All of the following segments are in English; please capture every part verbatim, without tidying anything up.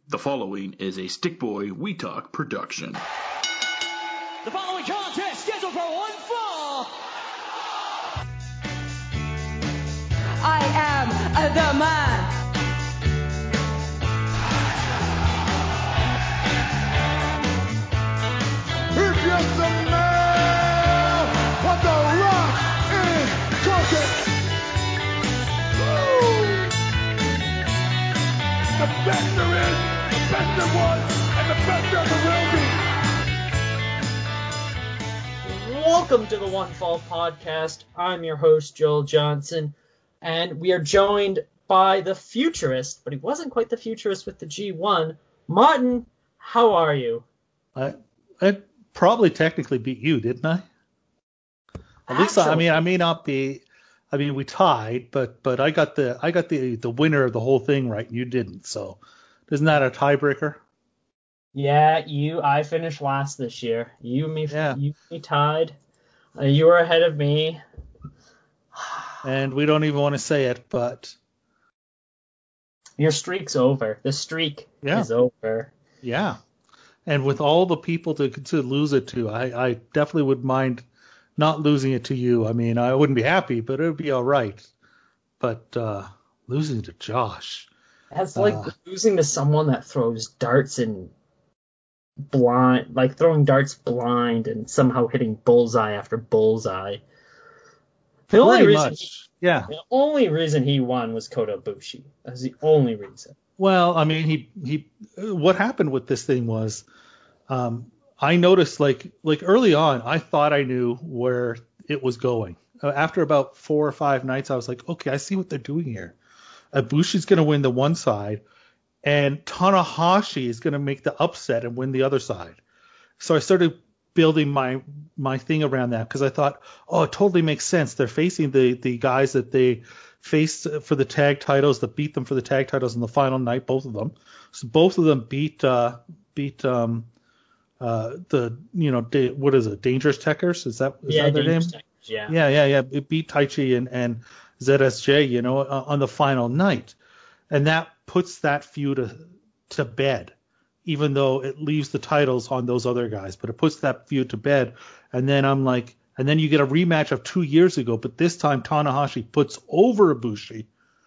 The following is a Stick Boy We Talk production. The following contest scheduled for one fall. I am the man. If you're the man, what the rock is cooking. Woo! The best there is, the best there was, and the best there will be. Welcome to the One Fall Podcast. I'm your host, Joel Johnson, and we are joined by the futurist, but he wasn't quite the futurist with the G one. Martin, how are you? I I probably technically beat you, didn't I? At least I, I mean I may not be. I mean we tied, but but I got the I got the the winner of the whole thing right, and you didn't. So isn't that a tiebreaker? Yeah, you. I finished last this year. You me Yeah. you me tied. Uh, you were ahead of me. And we don't even want to say it, but Your streak's over. The streak Yeah. is over. yeah. And with all the people to to lose it to, I, I definitely would mind not losing it to you. I mean, I wouldn't be happy, but it would be all right. But uh, losing to Josh. That's like Uh, losing to someone that throws darts and blind, like throwing darts blind and somehow hitting bullseye after bullseye. The only pretty reason, he, much. Yeah. the only reason he won was Kota Ibushi. That's the only reason. Well, I mean, he he. What happened with this thing was, um, I noticed like like early on, I thought I knew where it was going. Uh, After about four or five nights, I was like, okay, I see what they're doing here. Ibushi's going to win the one side, and Tanahashi is going to make the upset and win the other side. So I started building my my thing around that because I thought, oh, it totally makes sense. They're facing the the guys that they faced for the tag titles, that beat them for the tag titles in the final night, both of them. So both of them beat uh, beat um, uh, the you know da- what is it, Dangerous Techers? Is that is yeah, that their name? Dangerous Techers, yeah. Yeah, yeah, yeah. It beat Taichi and and Z S J, you know, uh, on the final night, and that puts that feud to, to bed. Even though it leaves the titles on those other guys, but it puts that feud to bed. And then I'm like, and then you get a rematch of two years ago, but this time Tanahashi puts over Ibushi,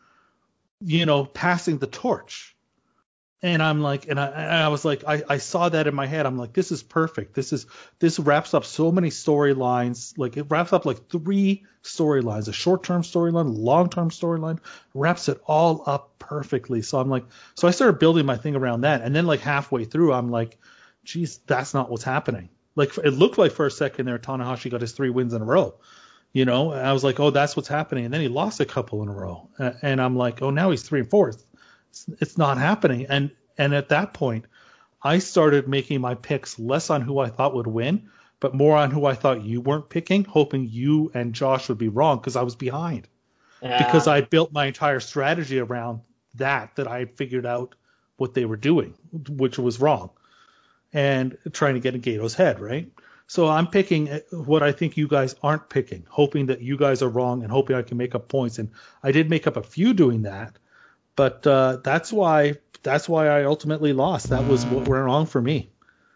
you know, passing the torch. And I'm like, and I, and I was like, I, I saw that in my head. I'm like, this is perfect. This is, this wraps up so many storylines. Like it wraps up like three storylines, a short-term storyline, a long-term storyline, wraps it all up perfectly. So I'm like, so I started building my thing around that. And then like halfway through, I'm like, geez, that's not what's happening. Like it looked like for a second there, Tanahashi got his three wins in a row. You know, and I was like, oh, that's what's happening. And then he lost a couple in a row. A- And I'm like, oh, now he's three and fourth. It's, it's not happening. And and at that point, I started making my picks less on who I thought would win, but more on who I thought you weren't picking, hoping you and Josh would be wrong because I was behind. Because Yeah. I built my entire strategy around that, that I had figured out what they were doing, which was wrong, and trying to get in Gato's head, right? So I'm picking what I think you guys aren't picking, hoping that you guys are wrong and hoping I can make up points. And I did make up a few doing that, but uh, that's why that's why I ultimately lost. That was what went wrong for me.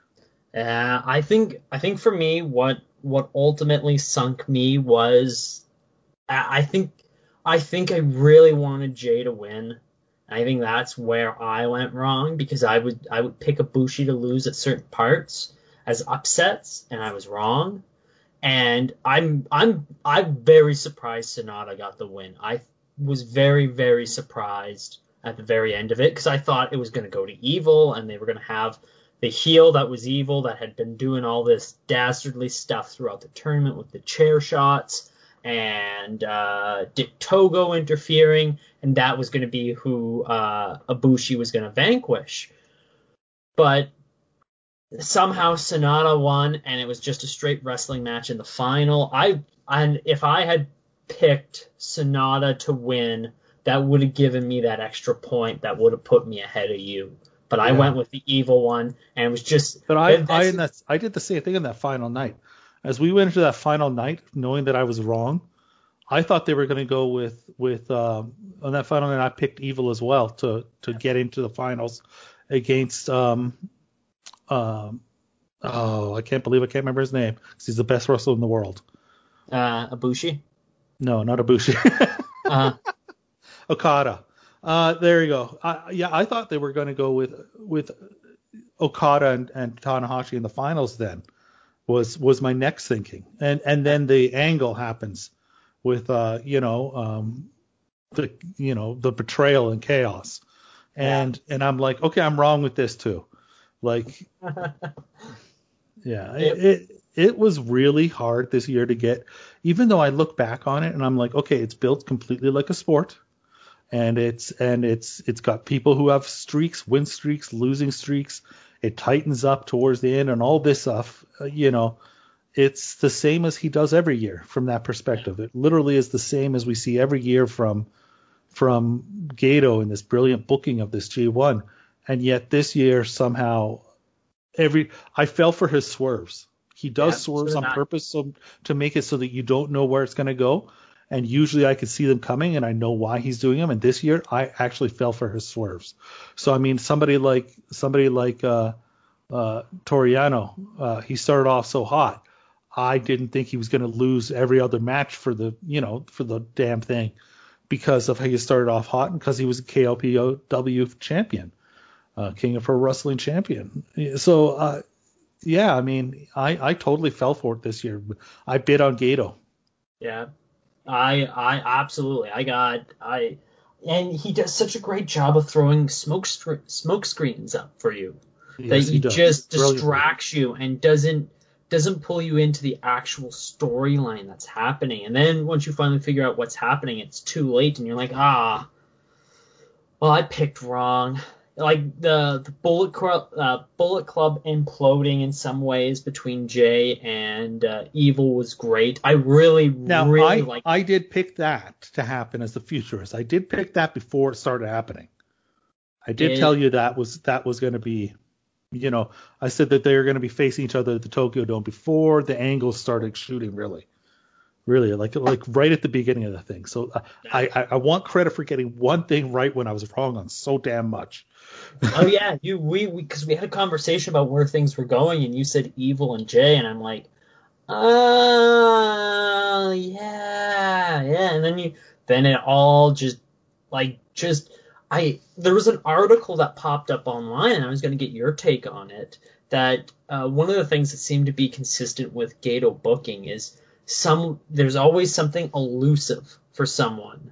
Yeah, I think I think for me, what what ultimately sunk me was, I I think I think I really wanted Jay to win. I think that's where I went wrong because I would I would pick Ibushi to lose at certain parts as upsets, and I was wrong. And I'm I'm I'm very surprised Sonata got the win. I was very very surprised at the very end of it because I thought it was going to go to Evil and they were going to have the heel that was Evil that had been doing all this dastardly stuff throughout the tournament with the chair shots and uh, Dick Togo interfering, and that was going to be who uh, Ibushi was going to vanquish. But somehow Sonata won, and it was just a straight wrestling match in the final. I and if I had picked Sonata to win, that would have given me that extra point that would have put me ahead of you. But I Yeah. went with the Evil one, and it was just. But I that- I, that's- in that, I did the same thing in that final night. As we went into that final night, knowing that I was wrong, I thought they were going to go with with um, on that final night. I picked Evil as well to to get into the finals, against um um oh I can't believe I can't remember his name because he's the best wrestler in the world. Uh, Ibushi. No, not Ibushi. Uh, Okada. Uh, there you go. I, yeah, I thought they were going to go with with Okada and, and Tanahashi in the finals. Then was was my next thinking, and and then the angle happens with uh you know um the you know the betrayal and chaos, and yeah. and I'm like, okay, I'm wrong with this too. Like, yeah, it, it it was really hard this year to get. Even though I look back on it and I'm like, okay, it's built completely like a sport. And it's and it's it's got people who have streaks, win streaks, losing streaks. It tightens up towards the end and all this stuff. Uh, you know, it's the same as he does every year from that perspective. It literally is the same as we see every year from from Gato in this brilliant booking of this G one. And yet this year somehow every I fell for his swerves. He does yeah, swerves on not. purpose so to make it so that you don't know where it's going to go. And usually I can see them coming and I know why he's doing them. And this year I actually fell for his swerves. So, I mean, somebody like somebody like uh, uh, Toriano, uh, he started off so hot. I didn't think he was going to lose every other match for the, you know, for the damn thing because of how he started off hot and because he was a K O P O W champion, uh, King of Pro Wrestling champion. So, uh, yeah, I mean, I, I totally fell for it this year. I bid on Gato. Yeah. I I absolutely I got I and he does such a great job of throwing smoke smoke screens up for you yes, that he, he just distracts you and doesn't doesn't pull you into the actual storyline that's happening. And then once you finally figure out what's happening, it's too late and you're like, ah, well, I picked wrong. Like the the Bullet Club, uh, Bullet Club imploding in some ways between Jay and uh, Evil was great. I really, now, really I, like. I did pick that to happen as the futurist. I did pick that before it started happening. I did it, tell you that was that was going to be, you know, I said that they were going to be facing each other at the Tokyo Dome before the angles started shooting. Really, really, like like right at the beginning of the thing. So uh, I, I I want credit for getting one thing right when I was wrong on so damn much. Oh yeah, you we because we, we had a conversation about where things were going, and you said Evil and Jay, and I'm like, oh yeah, yeah, and then you then it all just like just I there was an article that popped up online, and I was going to get your take on it. That uh, one of the things that seemed to be consistent with Gato booking is some there's always something elusive for someone.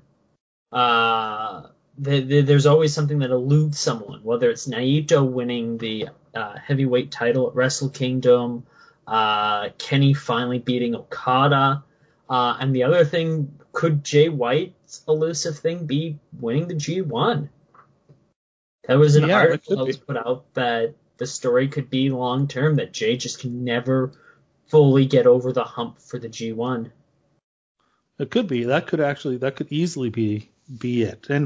Uh. The, the, there's always something that eludes someone, whether it's Naito winning the uh, heavyweight title at Wrestle Kingdom, uh, Kenny finally beating Okada, uh, and the other thing, could Jay White's elusive thing be winning the G one? There was an yeah, article that was put out that the story could be long term, that Jay just can never fully get over the hump for the G one. It could be. That could actually, that could easily be be it. And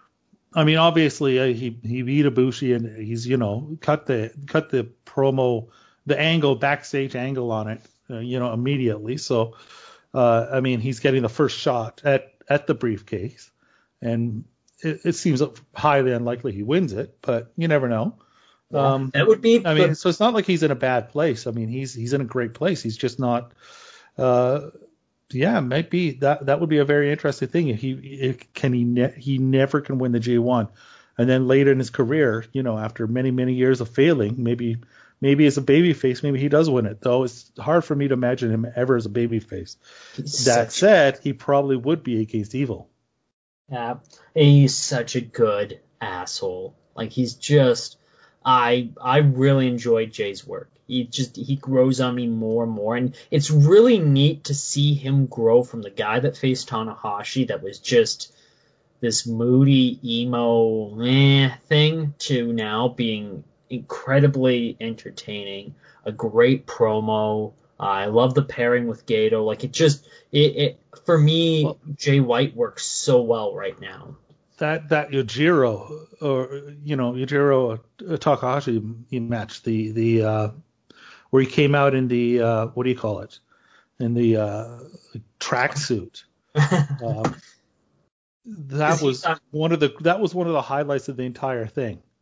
I mean, obviously, uh, he he beat Ibushi and he's, you know, cut the cut the promo, the angle, backstage angle on it, uh, you know, immediately. So, uh, I mean, he's getting the first shot at, at the briefcase, and it, it seems highly unlikely he wins it, but you never know. Yeah, um, that would be. I mean, so it's not like he's in a bad place. I mean, he's he's in a great place. He's just not. Uh, Yeah, it might be that that would be a very interesting thing. If he if, can he ne- he never can win the G one, and then later in his career, you know, after many many years of failing, maybe maybe as a babyface, maybe he does win it. Though it's hard for me to imagine him ever as a babyface. That said, he probably would be against Evil. Yeah, he's such a good asshole. Like he's just, I I really enjoy Jay's work. He just he grows on me more and more, and it's really neat to see him grow from the guy that faced Tanahashi that was just this moody emo eh, thing to now being incredibly entertaining, a great promo. Uh, I love the pairing with Gato. Like it just it, it for me, well, Jay White works so well right now. That that Yujiro or you know Yujiro Takahashi match, the the uh, where he came out in the uh, what do you call it, in the uh, tracksuit. um, that was one of the that was one of the highlights of the entire thing.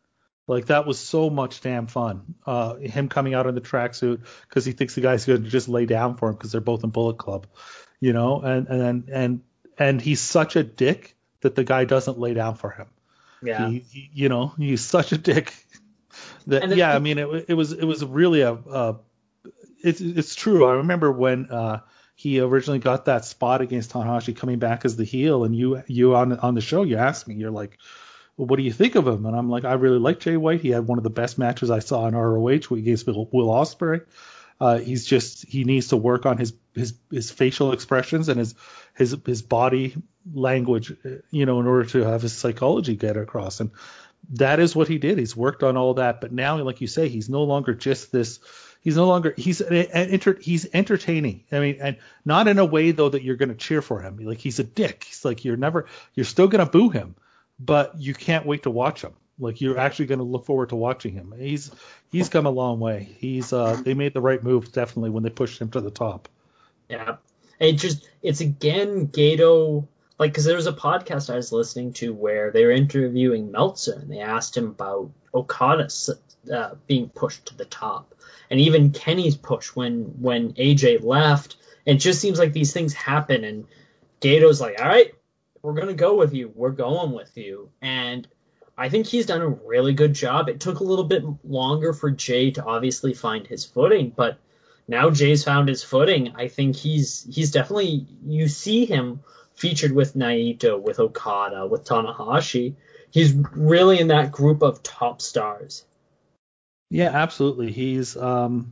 Like, that was so much damn fun. Uh, him coming out in the tracksuit because he thinks the guy's going to just lay down for him because they're both in Bullet Club, you know, and and and and he's such a dick that the guy doesn't lay down for him. Yeah. He, he you know, he's such a dick that And yeah, the- I mean, it, it was it was really a, a it's it's true. I remember when uh, he originally got that spot against Tanahashi coming back as the heel, and you you on on the show you asked me, you're like, well, what do you think of him? And I'm like, I really like Jay White. He had one of the best matches I saw in R O H against Will, Will Ospreay. Uh, he's just he needs to work on his his his facial expressions and his his his body language, you know, in order to have his psychology get across. And that is what he did. He's worked on all that, but now, like you say, he's no longer just this. He's no longer he's an, an enter, he's entertaining. I mean, and not in a way though that you're going to cheer for him. Like, he's a dick. He's like, you're never you're still going to boo him, but you can't wait to watch him. Like, you're actually going to look forward to watching him. He's he's come a long way. He's uh they made the right move definitely when they pushed him to the top. Yeah. It just, it's again, Gato, like, because there was a podcast I was listening to where they were interviewing Meltzer and they asked him about Okada uh, being pushed to the top. And even Kenny's push when, when A J left. It just seems like these things happen and Gato's like, all right, we're going to go with you. We're going with you. And I think he's done a really good job. It took a little bit longer for Jay to obviously find his footing, but now Jay's found his footing. I think he's he's definitely, you see him featured with Naito, with Okada, with Tanahashi. He's really in that group of top stars. Yeah, absolutely. He's um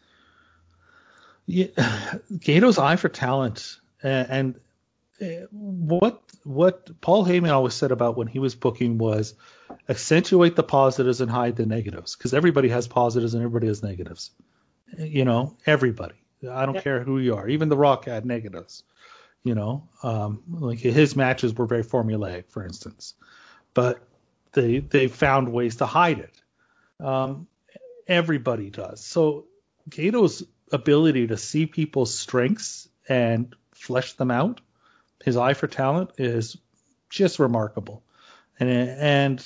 yeah, Gato's eye for talent, and, and what what Paul Heyman always said about when he was booking was accentuate the positives and hide the negatives, because everybody has positives and everybody has negatives. You know, everybody. I don't Yeah. care who you are. Even The Rock had negatives. You know, um, like his matches were very formulaic, for instance, but they they found ways to hide it. Um, everybody does. So Gato's ability to see people's strengths and flesh them out, his eye for talent, is just remarkable. And and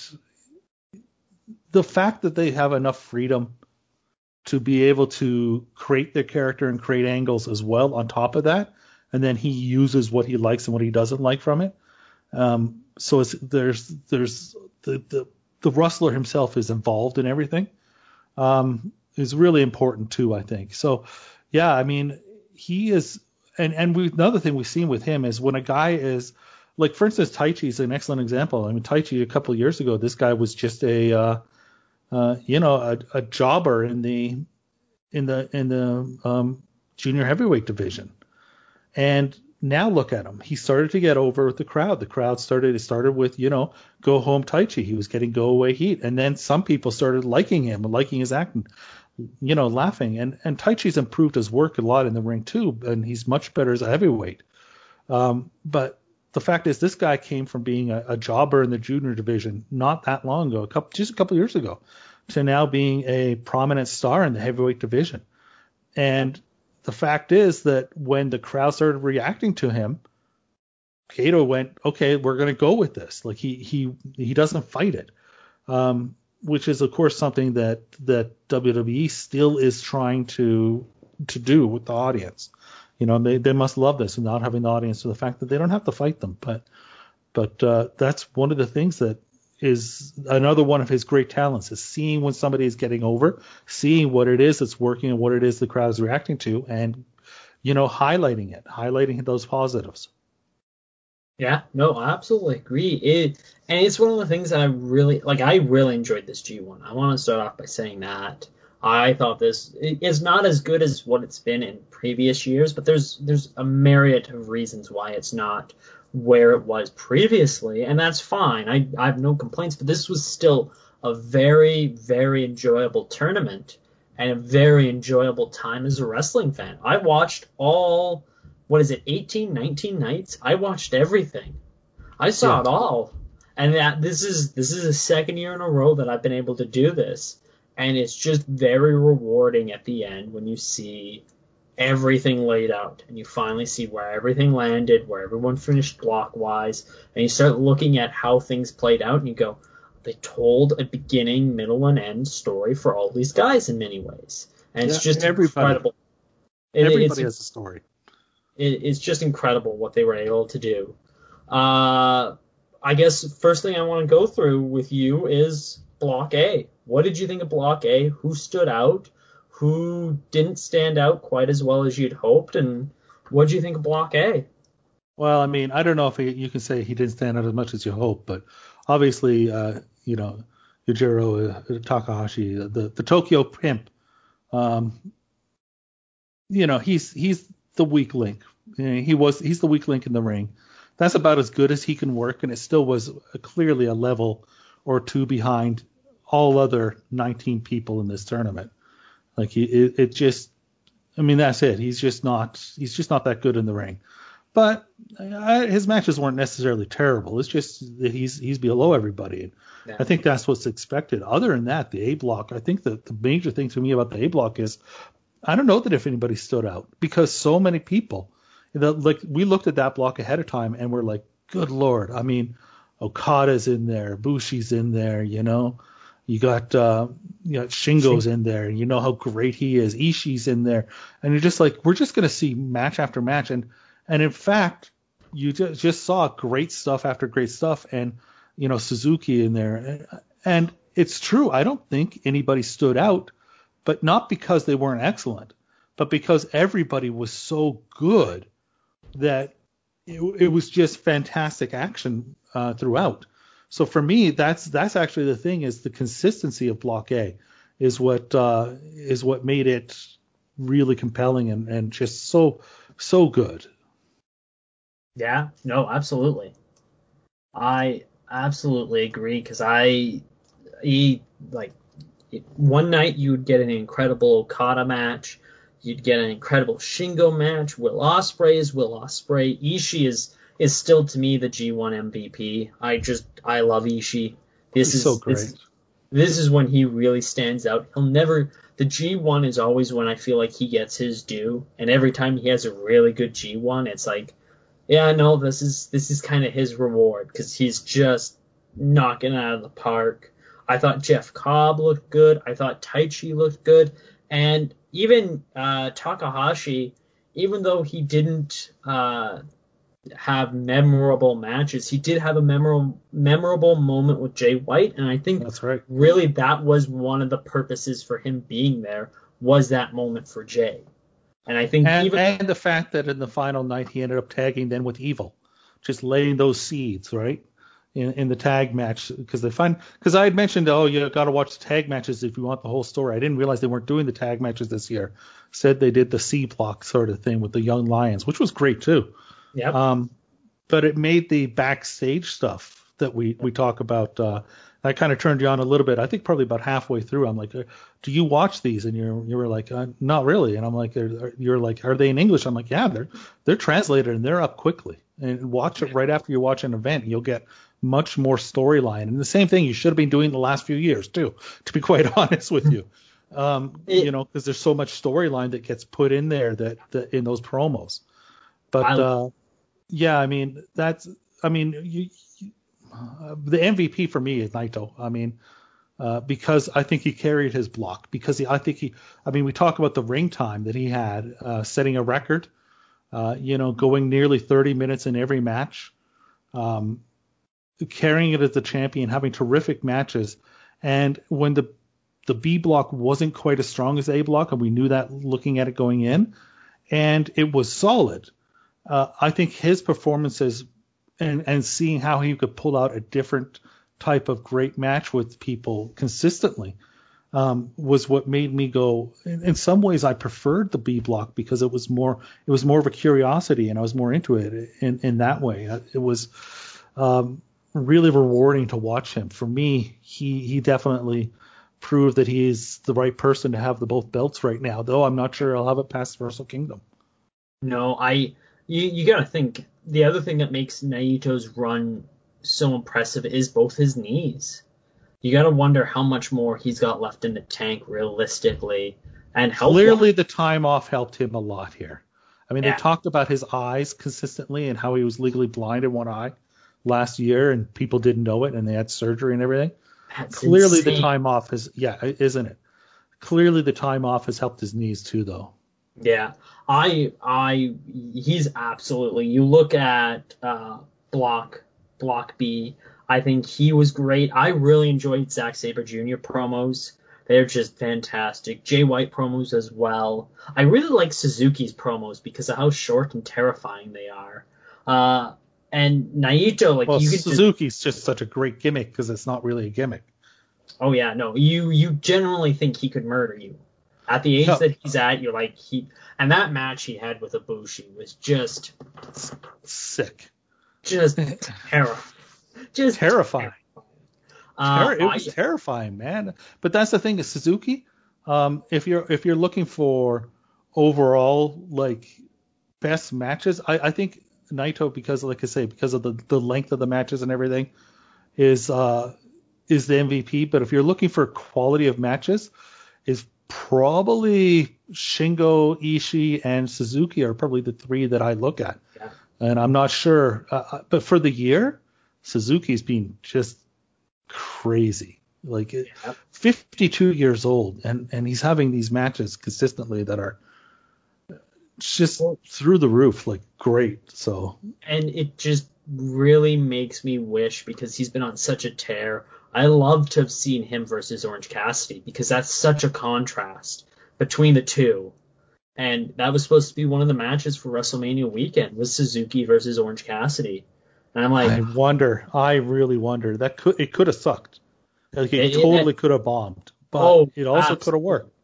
the fact that they have enough freedom to be able to create their character and create angles as well on top of that, and then he uses what he likes and what he doesn't like from it. Um, so it's, there's there's the, the the wrestler himself is involved in everything. Um, is really important too, I think. So yeah, I mean, he is, and and we, another thing we've seen with him is when a guy is, like, for instance, Taichi is an excellent example. I mean, Taichi a couple of years ago, this guy was just a uh, uh, you know a, a jobber in the in the in the um, junior heavyweight division. And now look at him. He started to get over with the crowd. The crowd started, it started with, you know, go home Taichi. He was getting go away heat. And then some people started liking him and liking his acting, you know, laughing. And, and Taichi's improved his work a lot in the ring too. And he's much better as a heavyweight. Um, but the fact is, this guy came from being a, a jobber in the junior division not that long ago, a couple, just a couple of years ago, to now being a prominent star in the heavyweight division. And the fact is that when the crowd started reacting to him, Gato went, okay, we're going to go with this. Like he he he doesn't fight it, um, which is of course something that that W W E still is trying to to do with the audience. You know, they they must love this and not having the audience, to the fact that they don't have to fight them. But but uh, that's one of the things that is another one of his great talents, is seeing when somebody is getting over, seeing what it is that's working and what it is the crowd is reacting to, and, you know, highlighting it, highlighting those positives. Yeah, no, I absolutely agree. It, and it's one of the things that I really, like, I really enjoyed this G one. I want to start off by saying that. I thought this is not as good as what it's been in previous years, but there's there's a myriad of reasons why it's not where it was previously, and that's fine. I, I have no complaints, but this was still a very, very enjoyable tournament and a very enjoyable time as a wrestling fan. I watched all, what is it, eighteen, nineteen nights? I watched everything. I saw Yeah. it all. And that this is this is the second year in a row that I've been able to do this. And it's just very rewarding at the end when you see everything laid out and you finally see where everything landed, where everyone finished block-wise, and you start looking at how things played out and you go, they told a beginning, middle, and end story for all these guys in many ways, and it's Yeah, just everybody. incredible. It- Everybody it's, has a story. it, it's just incredible what they were able to do. Uh, I guess first thing I want to go through with you is Block A. What did you think of Block A? Who stood out? Who didn't stand out quite as well as you'd hoped? And what did you think of Block A? Well, I mean, I don't know if he, you can say he didn't stand out as much as you hope, but obviously, uh, you know, Yujiro uh, Takahashi, the, the Tokyo Pimp, um, you know, he's he's the weak link. You know, he was he's the weak link in the ring. That's about as good as he can work, and it still was a, clearly a level or two behind all other nineteen people in this tournament. Like he, it, it just, I mean, that's it. He's just not he's just not that good in the ring. But I, his matches weren't necessarily terrible. It's just that he's he's below everybody. And Yeah. I think that's what's expected. Other than that, the A block, I think that the major thing to me about the A block is I don't know that if anybody stood out because so many people, the, like we looked at that block ahead of time and we're like, good Lord. I mean, Okada's in there, Bushi's in there, you know. You got uh, you got Shingo's in there, and you know how great he is. Ishii's in there, and you're just like, we're just going to see match after match, and and in fact, you just, just saw great stuff after great stuff, and you know Suzuki in there, and, and it's true. I don't think anybody stood out, but not because they weren't excellent, but because everybody was so good that it, it was just fantastic action uh, throughout. So for me, that's that's actually the thing is the consistency of Block A is what uh, is what made it really compelling and, and just so so good. Yeah, no, absolutely. I absolutely agree because I, he, like, one night you would get an incredible Okada match, you'd get an incredible Shingo match. Will Ospreay is Will Ospreay. Ishii is is still to me the G one M V P. I just I love Ishii. This He's is so great. This, this is when he really stands out. He'll never. The G one is always when I feel like he gets his due, and every time he has a really good G one, it's like, yeah, no, this is this is kind of his reward because he's just knocking it out of the park. I thought Jeff Cobb looked good. I thought Taichi looked good, and even uh, Takahashi, even though he didn't uh, have memorable matches, he did have a memorable memorable moment with Jay White, and I think That's right. really that was one of the purposes for him being there was that moment for Jay. And I think And, even and the fact that in the final night he ended up tagging then with Evil, just laying those seeds, right, in, in the tag match because they find because I had mentioned, oh, you got to watch the tag matches if you want the whole story. I didn't realize they weren't doing the tag matches this year. Said they did the C block sort of thing with the Young Lions, which was great too. yeah, Um, but it made the backstage stuff that we we talk about. Uh, that kind of turned you on a little bit. I think probably about halfway through, I'm like, do you watch these? And you're you were like, uh, not really. And I'm like, are, you're like, are they in English? I'm like, yeah, they're they're translated and they're up quickly. And watch it right after you watch an event. You'll get much more storyline. And the same thing you should have been doing the last few years too, to be quite honest with you. Um, It- you know, because there's so much storyline that gets put in there that, that in those promos. But I- uh, yeah, I mean that's I mean you, you, uh, the M V P for me is Naito. I mean. Uh, because I think he carried his block. Because he, I think he, I mean, we talk about the ring time that he had, uh, setting a record, uh, you know, going nearly thirty minutes in every match, um, carrying it as the champion, having terrific matches. And when the the B block wasn't quite as strong as A block, and we knew that looking at it going in, and it was solid. Uh, I think his performances and and seeing how he could pull out a different type of great match with people consistently um, was what made me go. In, in some ways, I preferred the B block because it was more it was more of a curiosity, and I was more into it in in that way. It was um, really rewarding to watch him. For me, he he definitely proved that he is the right person to have the both belts right now. Though I'm not sure I'll have it past Wrestle Kingdom. No, I you you gotta think the other thing that makes Naito's run so impressive is both his knees. You gotta wonder how much more he's got left in the tank realistically, and health Clearly, the time off helped him a lot here. I mean, Yeah. they talked about his eyes consistently and how he was legally blind in one eye last year, and people didn't know it, and they had surgery and everything. That's Clearly insane. the time off has, yeah, isn't it? Clearly the time off has helped his knees too, though. Yeah, I, I, he's absolutely. You look at uh, Block, Block B. I think he was great. I really enjoyed Zack Sabre Junior promos. They're just fantastic. Jay White promos as well. I really like Suzuki's promos because of how short and terrifying they are. Uh, and Naito, like Well, you could just, Suzuki's just such a great gimmick because it's not really a gimmick. oh yeah, no, you you generally think he could murder you. At the age No. that he's at, you're like he, and that match he had with Ibushi was just Sick. just terrifying. Just Terrifying. Uh, Terri- it was I- terrifying, man. But that's the thing is Suzuki. Um, if you're if you're looking for overall like best matches, I, I think Naito, because like I say, because of the, the length of the matches and everything, is uh is the M V P. But if you're looking for quality of matches, is probably Shingo, Ishii, and Suzuki are probably the three that I look at. Yeah. And I'm not sure, uh, but for the year, Suzuki's been just crazy. Like Yeah. fifty-two years old, and and he's having these matches consistently that are just through the roof, like great. So and it just really makes me wish, because he's been on such a tear. I love to have seen him versus Orange Cassidy, because that's such a contrast between the two. And that was supposed to be one of the matches for WrestleMania weekend, was Suzuki versus Orange Cassidy. And I'm like, I wonder, I really wonder that could it could have sucked. Like it, It- it- totally could have bombed, but Oh, it also could have absolutely. worked.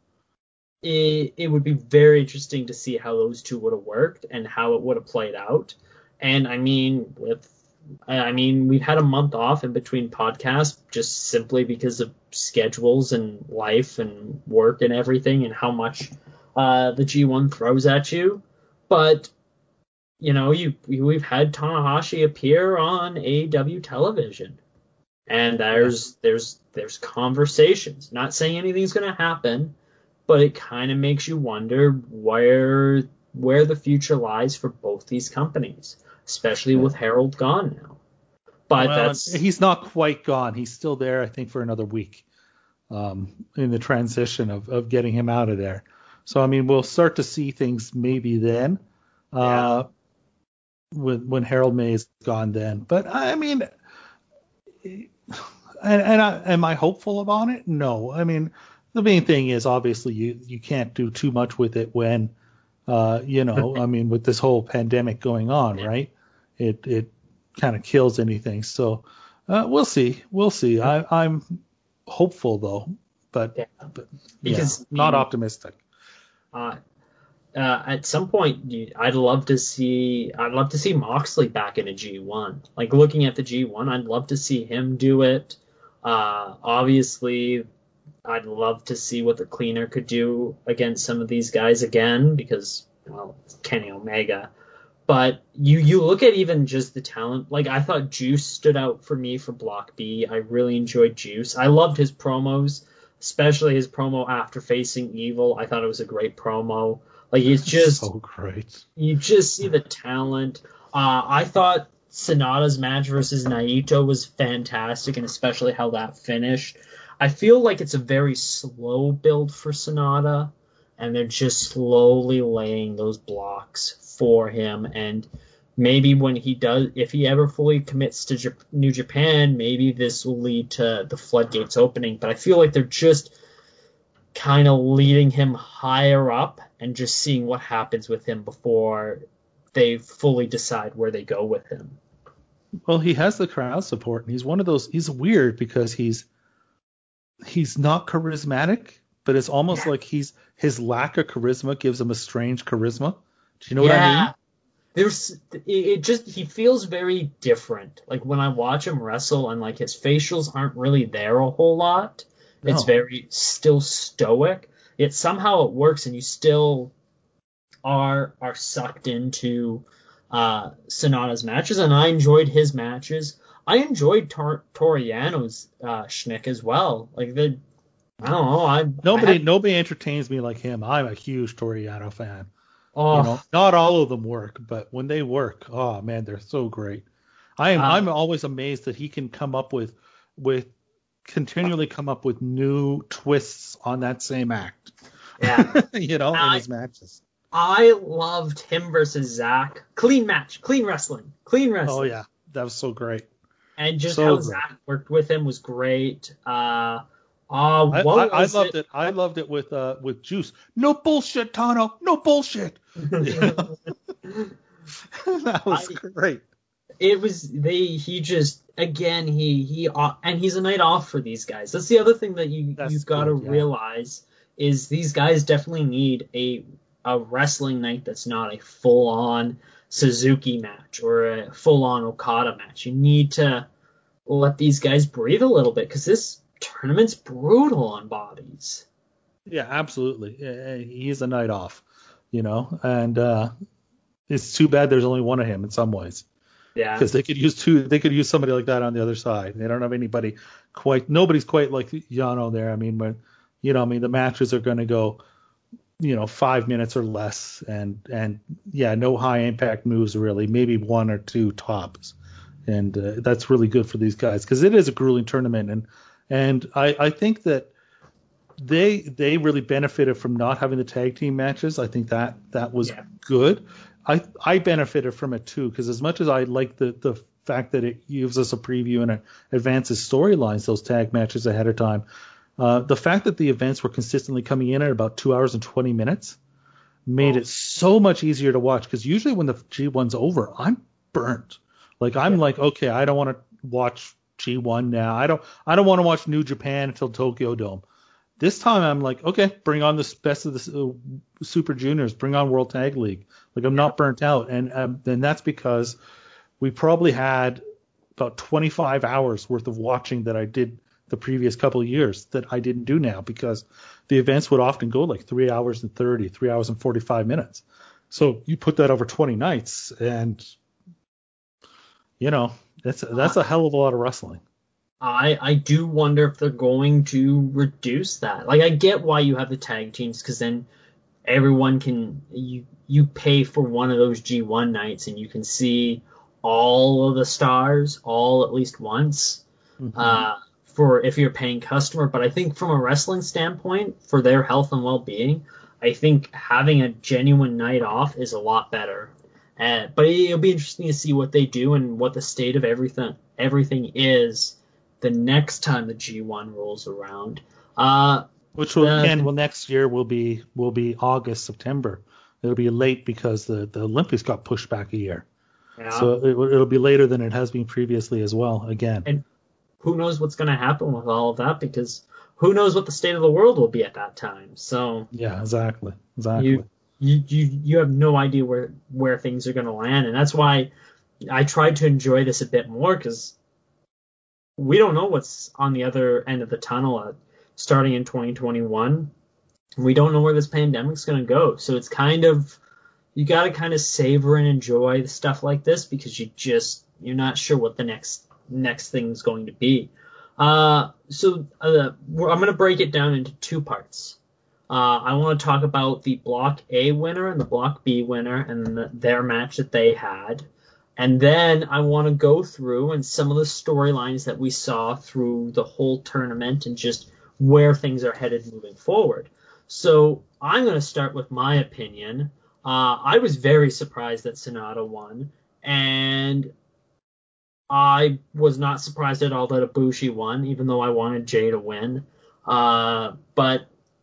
it, it would be very interesting to see how those two would have worked and how it would have played out. And I mean, with I mean, we've had a month off in between podcasts just simply because of schedules and life and work and everything and how much uh, the G one throws at you. But you know, you we've had Tanahashi appear on A E W television, and there's there's there's conversations. Not saying anything's gonna happen, but it kind of makes you wonder where where the future lies for both these companies, especially with Harold gone now. But Well, that's he's not quite gone. He's still there, I think, for another week um, in the transition of, of getting him out of there. So, I mean, we'll start to see things maybe then uh, when, when Harold May is gone then. But, I mean, and, and I, am I hopeful about it? No. I mean, the main thing is obviously you, you can't do too much with it when, uh, you know, I mean, with this whole pandemic going on, right? It it kind of kills anything. So uh, we'll see. We'll see. I, I'm hopeful, though, but, Yeah. but Because, yeah, not I mean, optimistic. uh, uh, at some point, you- I'd love to see I'd love to see Moxley back in a G one. Like looking at the G one, I'd love to see him do it. Uh, obviously, I'd love to see what the Cleaner could do against some of these guys again, because, well, Kenny Omega. But you you look at even just the talent. Like, I thought Juice stood out for me for Block B. I really enjoyed Juice. I loved his promos, especially his promo after facing Evil. I thought it was a great promo. Like, it's just So great. you just see the talent. Uh, I thought Sonata's match versus Naito was fantastic, and especially how that finished. I feel like it's a very slow build for Sonata, and they're just slowly laying those blocks for him. And maybe when he does, if he ever fully commits to Jap- New Japan, maybe this will lead to the floodgates opening. But I feel like they're just kind of leading him higher up and just seeing what happens with him before they fully decide where they go with him. Well, he has the crowd support, and he's one of those. He's weird because he's he's not charismatic, but it's almost Yeah. like he's his lack of charisma gives him a strange charisma. Do you know what I yeah. mean? There's it, it just he feels very different. Like when I watch him wrestle and like his facials aren't really there a whole lot. It's No. very still stoic. Yet somehow it works and you still are are sucked into uh, Sonata's matches, and I enjoyed his matches. I enjoyed Tor- Toriano's uh, shtick as well. Like the, I don't know. I Nobody I had, nobody entertains me like him. I'm a huge Toriano fan. oh, You know, not all of them work, but when they work, oh man, they're so great. I am uh, I'm always amazed that he can come up with with continually come up with new twists on that same act. Yeah. you know, I, in his matches. I loved him versus Zach. Clean match, clean wrestling, clean wrestling. Oh yeah, that was so great. And just so how great. Zach worked with him was great. Uh, uh, I, what I, was I loved it? it. I loved it with uh with Juice. No bullshit, Tano. No bullshit. that was I, great. It was they. He just again he he uh, and he's a night off for these guys. That's the other thing that you That's you've got to good, yeah. realize is these guys definitely need a a wrestling night that's not a full on Suzuki match or a full on Okada match. You need to let these guys breathe a little bit because this tournament's brutal on bodies. Yeah, absolutely. He's a night off, you know, and uh, it's too bad there's only one of him in some ways. Yeah. Because they could use two, they could use somebody like that on the other side. They don't have anybody quite, nobody's quite like Yano there. I mean, when, you know, I mean, the matches are going to go, you know, five minutes or less, and and yeah, no high impact moves really, maybe one or two tops, and uh, that's really good for these guys because it is a grueling tournament, and and I I think that they they really benefited from not having the tag team matches. I think that that was Yeah. good. I I benefited from it too because as much as I like the the fact that it gives us a preview and it advances storylines, those tag matches ahead of time. Uh, the fact that the events were consistently coming in at about two hours and twenty minutes made Oh. it so much easier to watch because usually when the G one's over, I'm burnt. Like I'm Yeah. like, okay, I don't want to watch G one now. I don't I don't want to watch New Japan until Tokyo Dome. This time I'm like, okay, bring on the best of the uh, Super Juniors, bring on World Tag League. Like I'm not burnt out, and um, and that's because we probably had about twenty-five hours worth of watching that I did the previous couple of years that I didn't do now because the events would often go like three hours and thirty, three hours and forty-five minutes. So you put that over twenty nights and, you know, that's, that's a hell of a lot of wrestling. I I do wonder if they're going to reduce that. Like I get why you have the tag teams because then everyone can you you pay for one of those G one nights and you can see all of the stars all at least once. Mm-hmm. Uh, for if you're a paying customer, but I think from a wrestling standpoint, for their health and well-being, I think having a genuine night off is a lot better. Uh, but it'll be interesting to see what they do and what the state of everything everything is the next time the G one rolls around. Uh, Which will the, again, well, next year will be will be August, September. It'll be late because the, the Olympics got pushed back a year, yeah. so it, it'll be later than it has been previously as well. Again, and who knows what's going to happen with all of that because who knows what the state of the world will be at that time. So yeah, exactly, exactly. You you you, you have no idea where where things are going to land, and that's why I tried to enjoy this a bit more because we don't know what's on the other end of the tunnel uh, starting in twenty twenty-one. We don't know where this pandemic's going to go, so it's kind of you got to kind of savor and enjoy the stuff like this because you just you're not sure what the next next thing's going to be. Uh, so uh, I'm going to break it down into two parts. Uh, I want to talk about the Block A winner and the Block B winner and the, their match that they had. And then I want to go through and some of the storylines that we saw through the whole tournament and just where things are headed moving forward. So I'm going to start with my opinion. Uh, I was very surprised that Sonata won, and I was not surprised at all that Ibushi won, even though I wanted Jay to win. Uh, but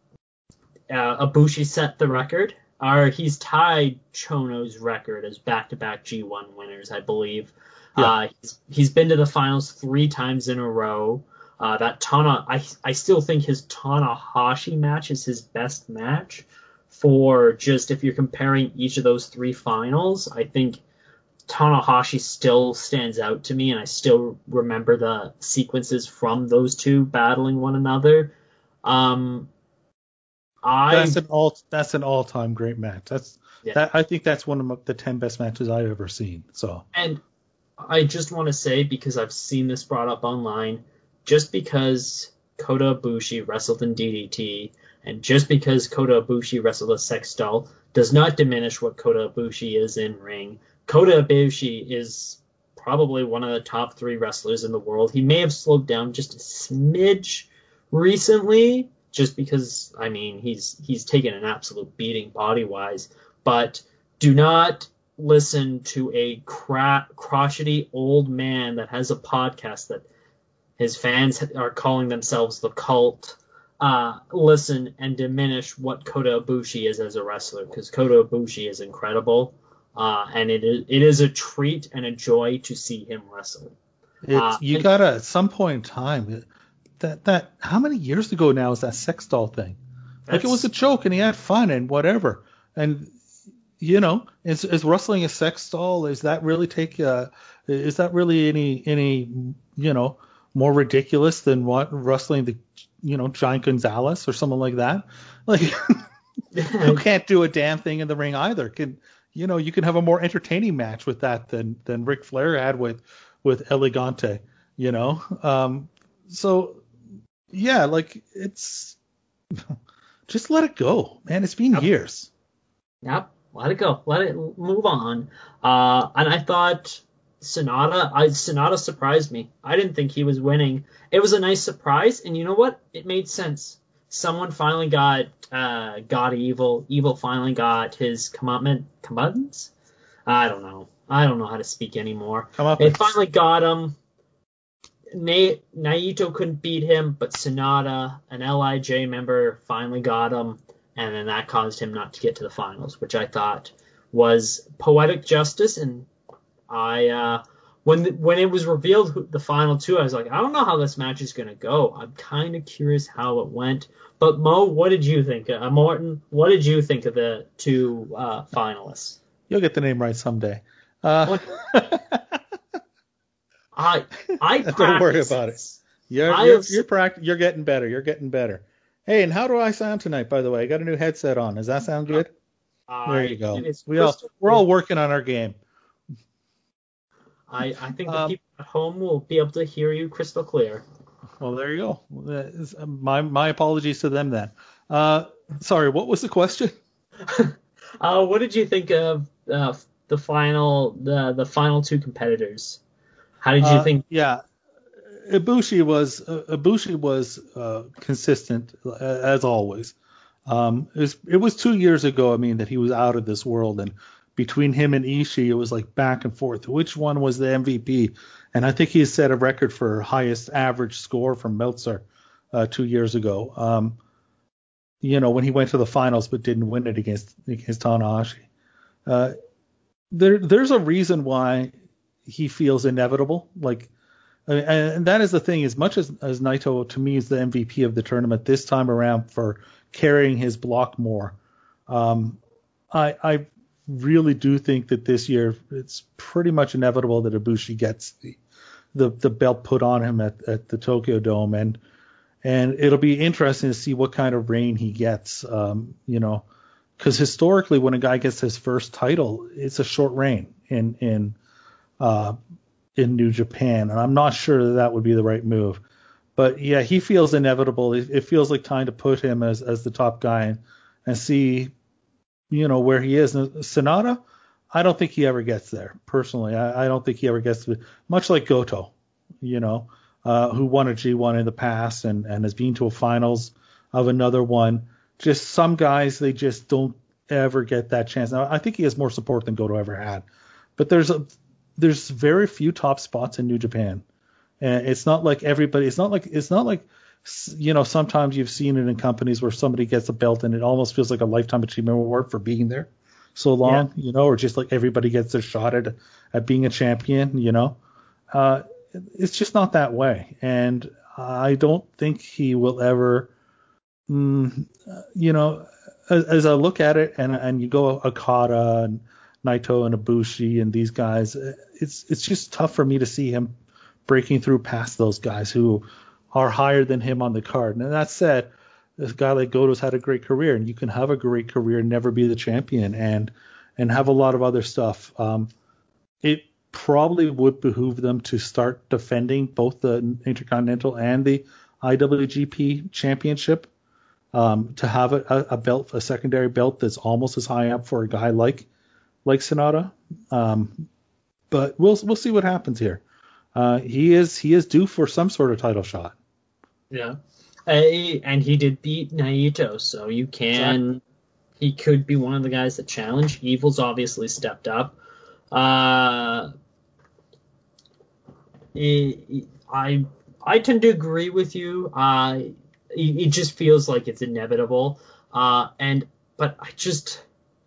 uh, Ibushi set the record. Or he's tied Chono's record as back-to-back G one winners, I believe. Yeah. Uh, he's, he's been to the finals three times in a row. Uh, that Tana, I I still think his Tanahashi match is his best match. For just if you're comparing each of those three finals, I think Tanahashi still stands out to me, and I still remember the sequences from those two battling one another. Um, I That's an all that's an all time great match. That's Yeah. that I think that's one of the ten best matches I've ever seen. So And I just want to say, because I've seen this brought up online, just because Kota Ibushi wrestled in D D T, and just because Kota Ibushi wrestled a sex doll, does not diminish what Kota Ibushi is in ring. Kota Ibushi is probably one of the top three wrestlers in the world. He may have slowed down just a smidge recently, just because, I mean, he's he's taken an absolute beating body-wise. But do not listen to a cra- crotchety old man that has a podcast that his fans are calling themselves the Cult. Uh, listen and diminish what Kota Ibushi is as a wrestler, because Kota Ibushi is incredible, uh, and it is it is a treat and a joy to see him wrestle. It's, Uh, you and- gotta at some point in time that that how many years ago now is that sex doll thing? Like it was a joke and he had fun and whatever. And you know, is is wrestling a sex doll? Is that really take uh is that really any any you know more ridiculous than what wrestling the you know Giant Gonzalez or someone like that? Like who can't do a damn thing in the ring either? Can you know you can have a more entertaining match with that than than Ric Flair had with with Elegante, you know. Um, so yeah, like it's just let it go, man. It's been Yep. years. Yep, let it go, let it move on. Uh, and I thought Sonata, I Sonata surprised me. I didn't think he was winning. It was a nice surprise, and you know what? It made sense. Someone finally got uh, got Evil. Evil finally got his comeuppance. Comeuppance? I don't know. I don't know how to speak anymore. They Comeuppance. finally got him. Na- Naito couldn't beat him, but Sonata, an L I J member, finally got him, and then that caused him not to get to the finals, which I thought was poetic justice. And I, uh, when the, when it was revealed who, the final two, I was like, I don't know how this match is gonna go. I'm kind of curious how it went. But Mo, what did you think? Uh, Morton, what did you think of the two uh, finalists? You'll get the name right someday. Uh, I I Don't worry practice about it. this. You're I you're have- you're, pract- you're getting better. You're getting better. Hey, and how do I sound tonight? By the way, I got a new headset on. Does that sound good? There you go. It's We all crystal we're all clear. working on our game. I, I think the Um, people at home will be able to hear you crystal clear. Well, there you go. That is- My my apologies to them then. Uh, sorry, what was the question? Uh, what did you think of uh, the final the the final two competitors? How did you Uh, think? Yeah, Ibushi was uh, Ibushi was uh, consistent uh, as always. Um, it was it was two years ago. I mean that he was out of this world, and between him and Ishii, it was like back and forth. Which one was the M V P? And I think he set a record for highest average score from Meltzer uh, two years ago. Um, you know when he went to the finals but didn't win it against against Tanahashi. Uh, there there's a reason why he feels inevitable. Like. And, and that is the thing. As much as, as Naito to me is the M V P of the tournament this time around for carrying his block more, um, I, I really do think that this year it's pretty much inevitable that Ibushi gets the the, the belt put on him at, at the Tokyo Dome, and and it'll be interesting to see what kind of reign he gets. Um, you know, because historically when a guy gets his first title, it's a short reign in in uh, in New Japan, and I'm not sure that that would be the right move. But yeah, he feels inevitable. It, it feels like time to put him as as the top guy and, and see, you know, where he is. And Sonata, I don't think he ever gets there. Personally, I, I don't think he ever gets to, much like Goto, you know, uh, who won a G one in the past and and has been to a finals of another one. Just some guys, they just don't ever get that chance. Now, I think he has more support than Goto ever had, but there's a there's very few top spots in New Japan. And it's not like everybody, it's not like, it's not like, you know, sometimes you've seen it in companies where somebody gets a belt and it almost feels like a lifetime achievement award for being there so long, yeah. you know, or just like everybody gets their shot at, at being a champion, you know. Uh, it's just not that way. And I don't think he will ever, mm, you know, as, as I look at it and, and you go Okada and Naito and Ibushi and these guys, it's it's just tough for me to see him breaking through past those guys who are higher than him on the card. And that said, this guy like Goto's had a great career, and you can have a great career and never be the champion and and have a lot of other stuff. Um, it probably would behoove them to start defending both the Intercontinental and the I W G P Championship, um, to have a, a belt, a secondary belt that's almost as high up for a guy like like Sonata. Um, but we'll we'll see what happens here. Uh, he is he is due for some sort of title shot. Yeah, uh, and he did beat Naito, so you can. Exactly. He could be one of the guys that challenge. Evil's obviously stepped up. Uh, it, I I tend to agree with you. Uh, it, it just feels like it's inevitable. Uh, and but I just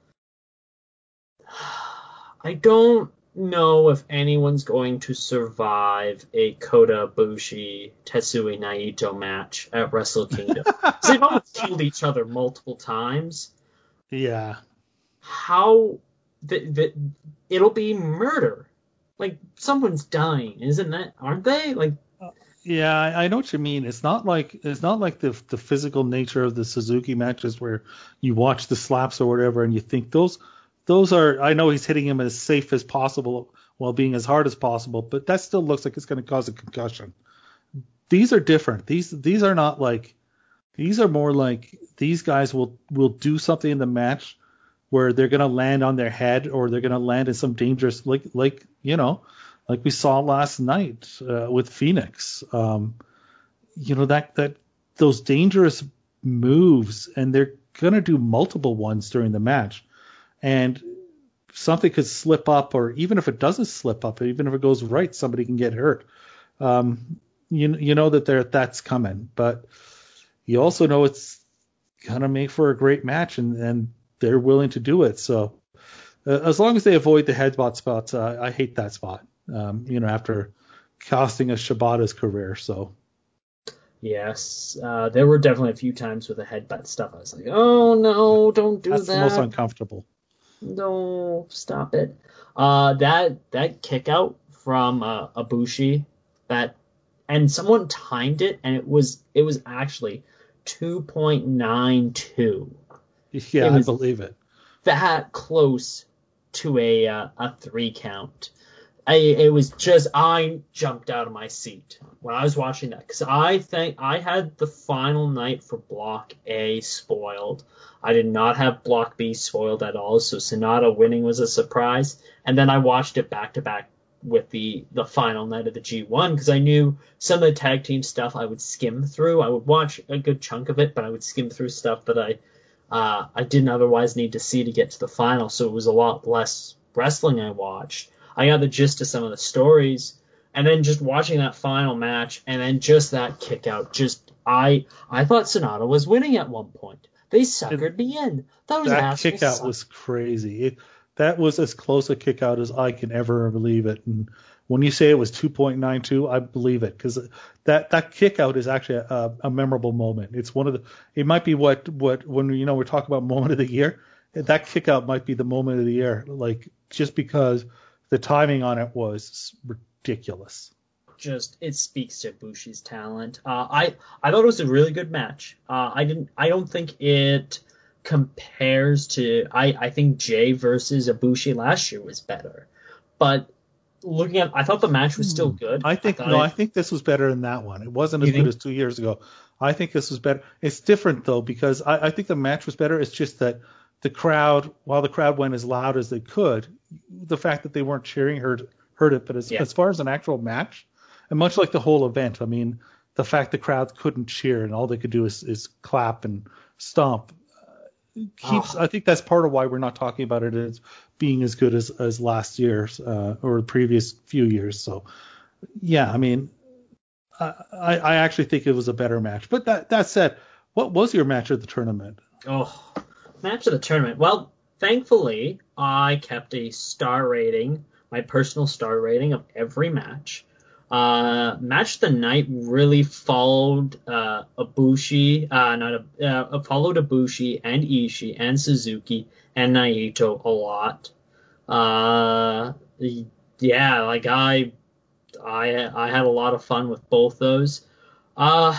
I don't know if anyone's going to survive a Kota Ibushi Tetsuya Naito match at Wrestle Kingdom. They've almost killed each other multiple times. Yeah. How the, the it'll be murder. Like someone's dying, isn't that? Aren't they? Like. Yeah, I, I know what you mean. It's not like it's not like the the physical nature of the Suzuki matches where you watch the slaps or whatever and you think those those are. I know he's hitting him as safe as possible while being as hard as possible, but that still looks like it's going to cause a concussion. These are different. These these are not like. These are more like these guys will, will do something in the match where they're going to land on their head or they're going to land in some dangerous, like, like you know, like we saw last night uh, with Phoenix. Um, you know, that, that those dangerous moves, and they're going to do multiple ones during the match. And something could slip up, or even if it doesn't slip up, even if it goes right, somebody can get hurt. Um, you, you know that they're, that's coming, but you also know it's going to make for a great match, and, and they're willing to do it. So uh, as long as they avoid the headbutt spots, uh, I hate that spot, um, you know, after costing us Shibata's career. So Yes, uh, there were definitely a few times with the headbutt stuff. I was like, oh, no, don't do that's that. That's the most uncomfortable. No, stop it. Uh, that that kick out from uh, Ibushi, that, and someone timed it, and it was it was actually two point nine two. Yeah, I believe it. That close to a uh, a three count. I, it was just, I jumped out of my seat when I was watching that, because I think I had the final night for Block A spoiled. I did not have Block B spoiled at all, so Sonata winning was a surprise. And then I watched it back to back with the, the final night of the G one, because I knew some of the tag team stuff I would skim through. I would watch a good chunk of it, but I would skim through stuff that I uh, I didn't otherwise need to see to get to the final, so it was a lot less wrestling I watched. I got the gist of some of the stories, and then just watching that final match, and then just that kick out. Just I I thought Sonata was winning at one point. They suckered it, me in. That was that kick out suck. was crazy. It, that was as close a kick out as I can ever believe it. And when you say it was two point nine two, I believe it, because that that kick out is actually a, a memorable moment. It's one of the. It might be what what when you know we're talking about moment of the year. That kick out might be the moment of the year, like just because. The timing on it was ridiculous. Just it speaks to Ibushi's talent. Uh, I I thought it was a really good match. Uh, I didn't. I don't think it compares to. I I think Jay versus Ibushi last year was better, but looking at, I thought the match was still good. I think I no, it, I think this was better than that one. It wasn't as good think? as two years ago. I think this was better. It's different though, because I, I think the match was better. It's just that the crowd, while the crowd went as loud as they could, the fact that they weren't cheering hurt hurt it. But as, yeah. as far as an actual match, and much like the whole event, I mean, the fact the crowd couldn't cheer and all they could do is, is clap and stomp uh, keeps. Oh. I think that's part of why we're not talking about it as being as good as, as last year's uh, or the previous few years. So, yeah, I mean, I, I actually think it was a better match. But that that said, what was your match of the tournament? Oh. Match of the tournament. Well, thankfully, I kept a star rating, my personal star rating of every match. Uh, match of the night really followed uh, Ibushi, uh, not a, uh, followed Ibushi and Ishii and Suzuki and Naito a lot. Uh, yeah, like I, I, I had a lot of fun with both those. Uh,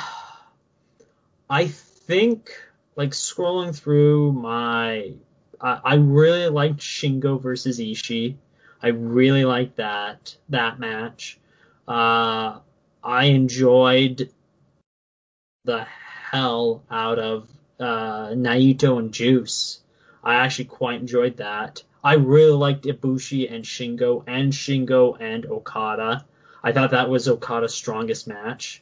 I think. Like scrolling through my, uh, I really liked Shingo versus Ishii. I really liked that that match. Uh, I enjoyed the hell out of uh, Naito and Juice. I actually quite enjoyed that. I really liked Ibushi and Shingo, and Shingo and Okada. I thought that was Okada's strongest match.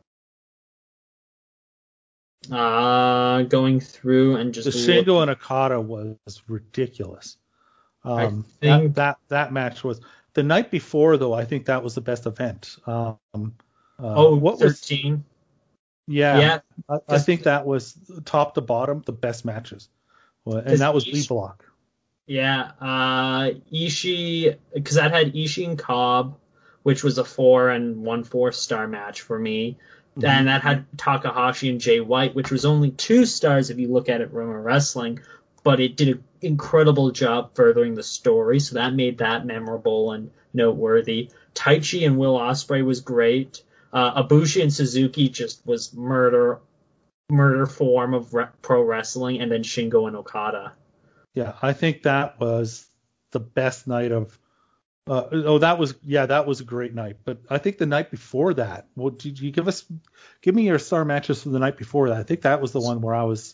Uh, going through and just The Shingo and Okada was ridiculous. Um, think- that, that that match was the night before, though. I think that was the best event. Um, uh, oh, what thirteen. was? Yeah, Yeah, I, I think that was top to bottom the best matches, well, and that was B Ishi- Block. Yeah, uh, Ishii, because that had Ishii and Cobb, which was a four and one four star match for me. Mm-hmm. And that had Takahashi and Jay White, which was only two stars if you look at it from a wrestling, but it did an incredible job furthering the story, so that made that memorable and noteworthy. Taichi and Will Ospreay was great. Uh, Ibushi and Suzuki just was murder, murder form of re- pro wrestling, and then Shingo and Okada. Yeah, I think that was the best night of. Uh, oh, that was yeah, that was a great night. But I think the night before that, well, did you give us, give me your star matches from the night before that? I think that was the one where I was.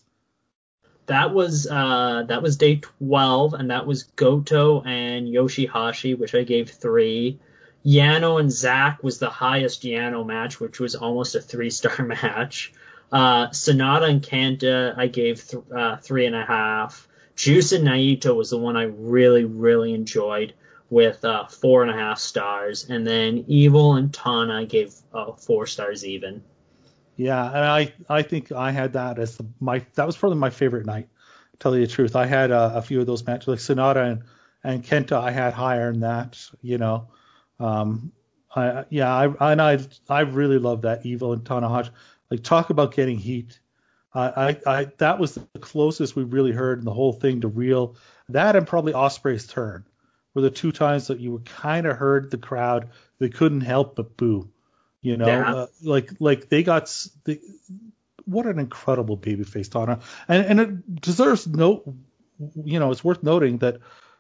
That was uh, that was day twelve, and that was Goto and Yoshihashi, which I gave three. Yano and Zack was the highest Yano match, which was almost a three-star match. Uh, Sonata and Kenta, I gave th- uh, three and a half. Juice and Naito was the one I really, really enjoyed with uh, four and a half stars. And then Evil and Tana I gave uh, four stars even. Yeah, and I I think I had that as the, my that was probably my favorite night. To tell you the truth, I had uh, a few of those matches like Sonata and, and Kenta. I had higher than that. You know, um, I yeah, I and I I really love that Evil and Tanahashi. Like, talk about getting heat. I, I, I that was the closest we really heard in the whole thing to real. That and probably Ospreay's turn were the two times that you kind of heard the crowd. They couldn't help but boo. You know, Yeah. uh, like like they got s- the, what an incredible babyface Tana, and and it deserves note. You know, it's worth noting that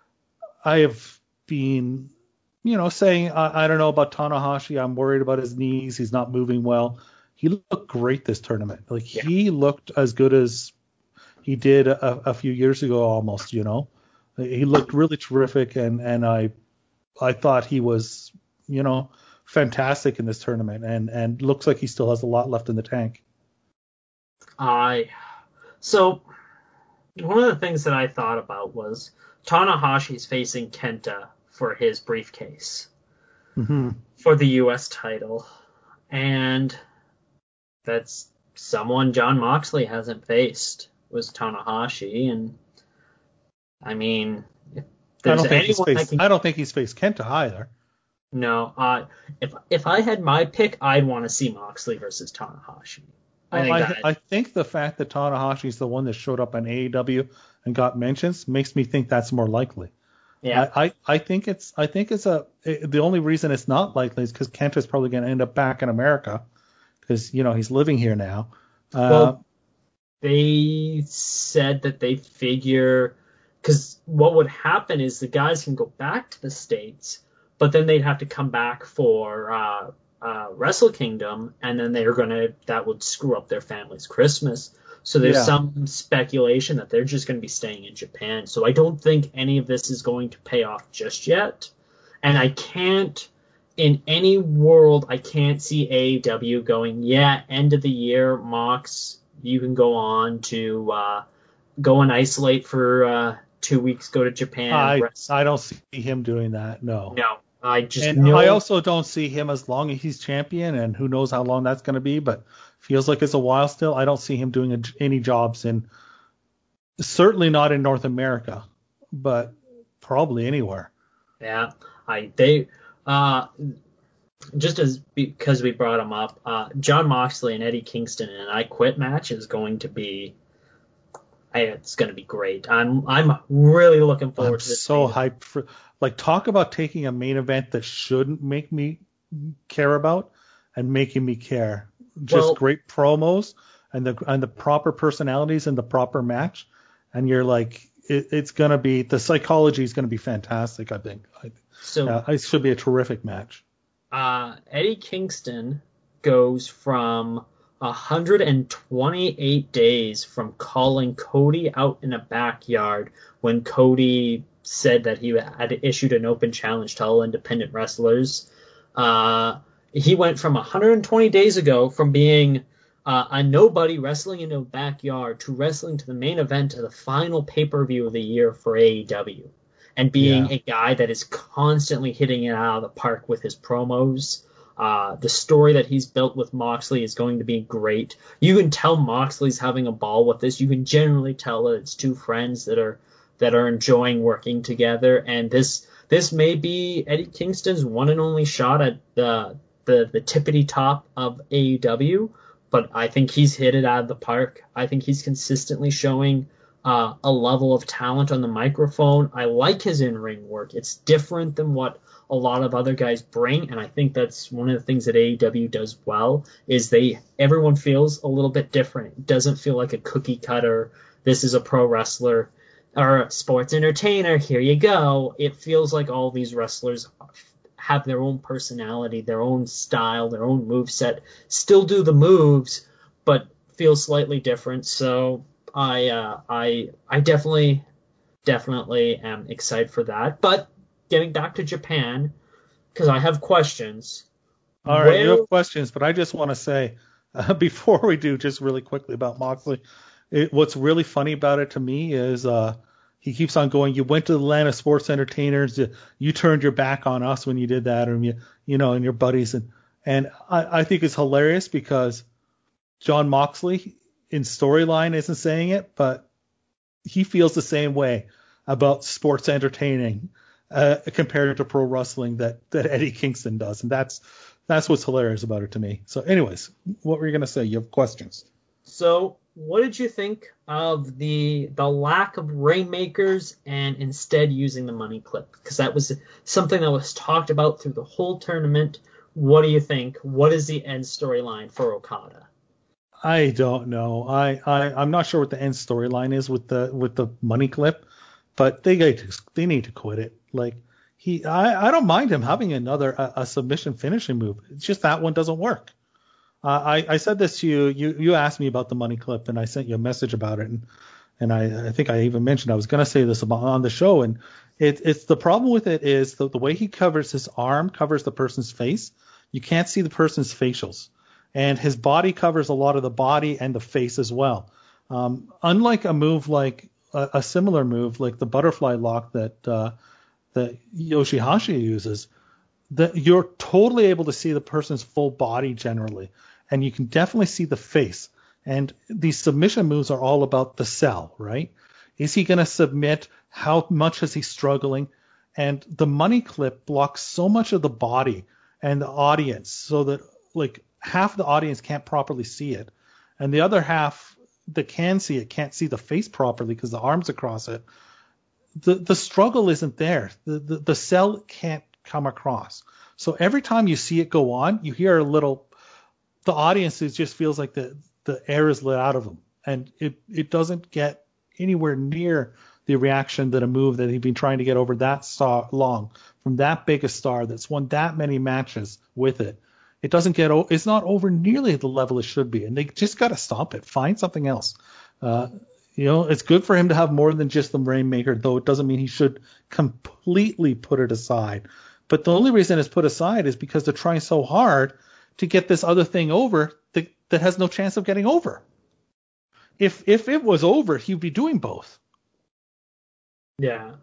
I have been, you know, saying I, I don't know about Tanahashi. I'm worried about his knees. He's not moving well. He looked great this tournament. Like, Yeah. he looked as good as he did a, a few years ago, almost. You know, he looked really terrific, and and I I thought he was, you know, fantastic in this tournament, and and looks like he still has a lot left in the tank. I so one of the things that I thought about was Tanahashi's facing Kenta for his briefcase Mm-hmm. for the U S title, and that's someone John Moxley hasn't faced was Tanahashi, and I mean, if I there's don't think he's anyone I faced. can I don't think he's faced Kenta either. no, uh, if if I had my pick, I'd want to see Moxley versus Tanahashi. I Well, think I, that I think the fact that Tanahashi's the one that showed up on A E W and got mentions makes me think that's more likely. yeah. I, I, I think it's I think it's a it, the only reason it's not likely is because Kenta's probably going to end up back in America because, you know, he's living here now. Uh, Well, they said that they figure because what would happen is the guys can go back to the States, but then they'd have to come back for uh, uh, Wrestle Kingdom, and then they're gonna that would screw up their family's Christmas. So there's Yeah. some speculation that they're just going to be staying in Japan. So I don't think any of this is going to pay off just yet. And I can't, in any world, I can't see A E W going, yeah, end of the year, Mox, you can go on to uh, go and isolate for uh, two weeks, go to Japan. I rest. I don't see him doing that. No. No, I just And know. I also don't see him as long as he's champion, and who knows how long that's going to be, but feels like it's a while still. I don't see him doing a, any jobs in, certainly not in North America, but probably anywhere. Yeah, I they uh just as because we brought him up, uh John Moxley and Eddie Kingston in an I Quit match is going to be, I, it's going to be great. I'm I'm really looking forward I'm to this. so season. hyped for, like, talk about taking a main event that shouldn't make me care about and making me care. Just Well- great promos and the and the proper personalities and the proper match, and you're like, it, it's gonna be, the psychology is gonna be fantastic. I think. I, So uh, it should be a terrific match. uh, Eddie Kingston goes from one hundred twenty-eight days from calling Cody out in a backyard when Cody said that he had issued an open challenge to all independent wrestlers. Uh, he went from one hundred twenty days ago from being uh, a nobody wrestling in a backyard to wrestling to the main event of the final pay-per-view of the year for A E W, and being Yeah. a guy that is constantly hitting it out of the park with his promos. Uh, the story that he's built with Moxley is going to be great. You can tell Moxley's having a ball with this. You can generally tell that it's two friends that are that are enjoying working together. And this this may be Eddie Kingston's one and only shot at the the, the tippity top of A E W. But I think he's hit it out of the park. I think he's consistently showing uh, a level of talent on the microphone. I like his in-ring work. It's different than what a lot of other guys bring, and I think that's one of the things that A E W does well, is they everyone feels a little bit different. It doesn't feel like a cookie cutter, this is a pro wrestler or a sports entertainer, here you go. It feels like all these wrestlers have their own personality, their own style, their own moveset, still do the moves, but feel slightly different. So I uh, I I definitely definitely am excited for that. But getting back to Japan, because I have questions. All right, you have questions, but I just want to say, uh, before we do, just really quickly about Moxley, it, what's really funny about it to me is uh, he keeps on going, you went to the land of sports entertainers, you, you turned your back on us when you did that, or you, you know, and your buddies. And, and I, I think it's hilarious because John Moxley in storyline isn't saying it, but he feels the same way about sports entertaining Uh, compared to pro wrestling that, that Eddie Kingston does. And that's that's what's hilarious about it to me. So anyways, what were you going to say? You have questions. So what did you think of the the lack of Rainmakers and instead using the money clip? Because that was something that was talked about through the whole tournament. What do you think? What is the end storyline for Okada? I don't know. I, I, I'm not sure what the end storyline is with the with the money clip, but they get to, they need to quit it. Like he, I, I don't mind him having another a, a submission finishing move. It's just that one doesn't work. Uh, I, I said this to you. You you asked me about the money clip, and I sent you a message about it. And and I, I think I even mentioned I was going to say this about, on the show. And it, it's the problem with it is the, the way he covers his arm covers the person's face. You can't see the person's facials, and his body covers a lot of the body and the face as well. Um, unlike a move like a, a similar move like the butterfly lock that. Uh, that Yoshihashi uses, that you're totally able to see the person's full body generally, and you can definitely see the face. And these submission moves are all about the sell, right? Is he going to submit? How much is he struggling? And the money clip blocks so much of the body and the audience so that like half the audience can't properly see it, and the other half that can see it can't see the face properly because the arm's across it. The the struggle isn't there. The, the the cell can't come across. So every time you see it go on, you hear a little. The audience is just feels like the, the air is let out of them, and it, it doesn't get anywhere near the reaction that a move that he'd been trying to get over that star long from that big a star that's won that many matches with it. It doesn't get. It's not over nearly at the level it should be, and they just got to stop it. Find something else. Uh, You know, it's good for him to have more than just the Rainmaker, though it doesn't mean he should completely put it aside. But the only reason it's put aside is because they're trying so hard to get this other thing over that, that has no chance of getting over. If if it was over, he'd be doing both. Yeah.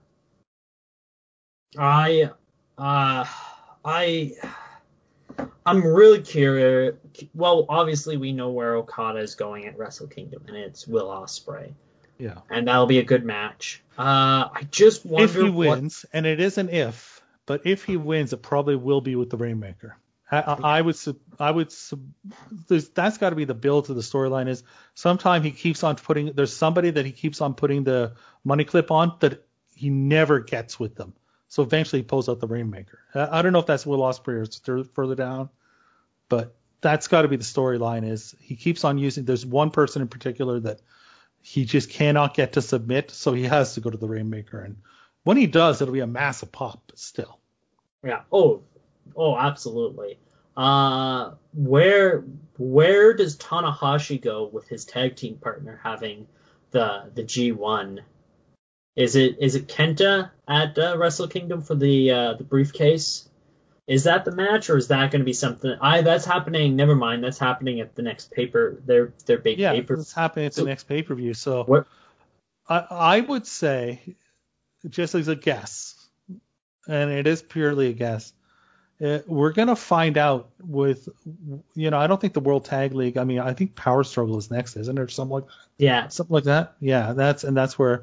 I uh I I'm really curious. Well, obviously we know where Okada is going at Wrestle Kingdom, and it's Will Ospreay. Yeah. And that'll be a good match. Uh, I just wonder if he what... wins, and it is an if, but if he wins, it probably will be with the Rainmaker. I, I, I would, I would, that's got to be the build to the storyline. Is sometime he keeps on putting. There's somebody that he keeps on putting the money clip on that he never gets with them. So eventually he pulls out the Rainmaker. I, I don't know if that's Will Ospreay or it's further down, but that's got to be the storyline. Is he keeps on using. There's one person in particular that he just cannot get to submit, so he has to go to the Rainmaker. And when he does, it'll be a massive pop. But still. Yeah. Oh. Oh, absolutely. Uh, where where does Tanahashi go with his tag team partner having the the G one? Is it is it Kenta at uh, Wrestle Kingdom for the uh, the briefcase? Is that the match, or is that going to be something? I that's happening. Never mind, that's happening at the next paper. Their their big Yeah, paper. it's happening at So- the next pay per view. So What? I I would say, just as a guess, and it is purely a guess, uh, we're gonna find out with, you know, I don't think the World Tag League. I mean, I think Power Struggle is next, isn't it, or something like Yeah. something like that? Yeah, that's and that's where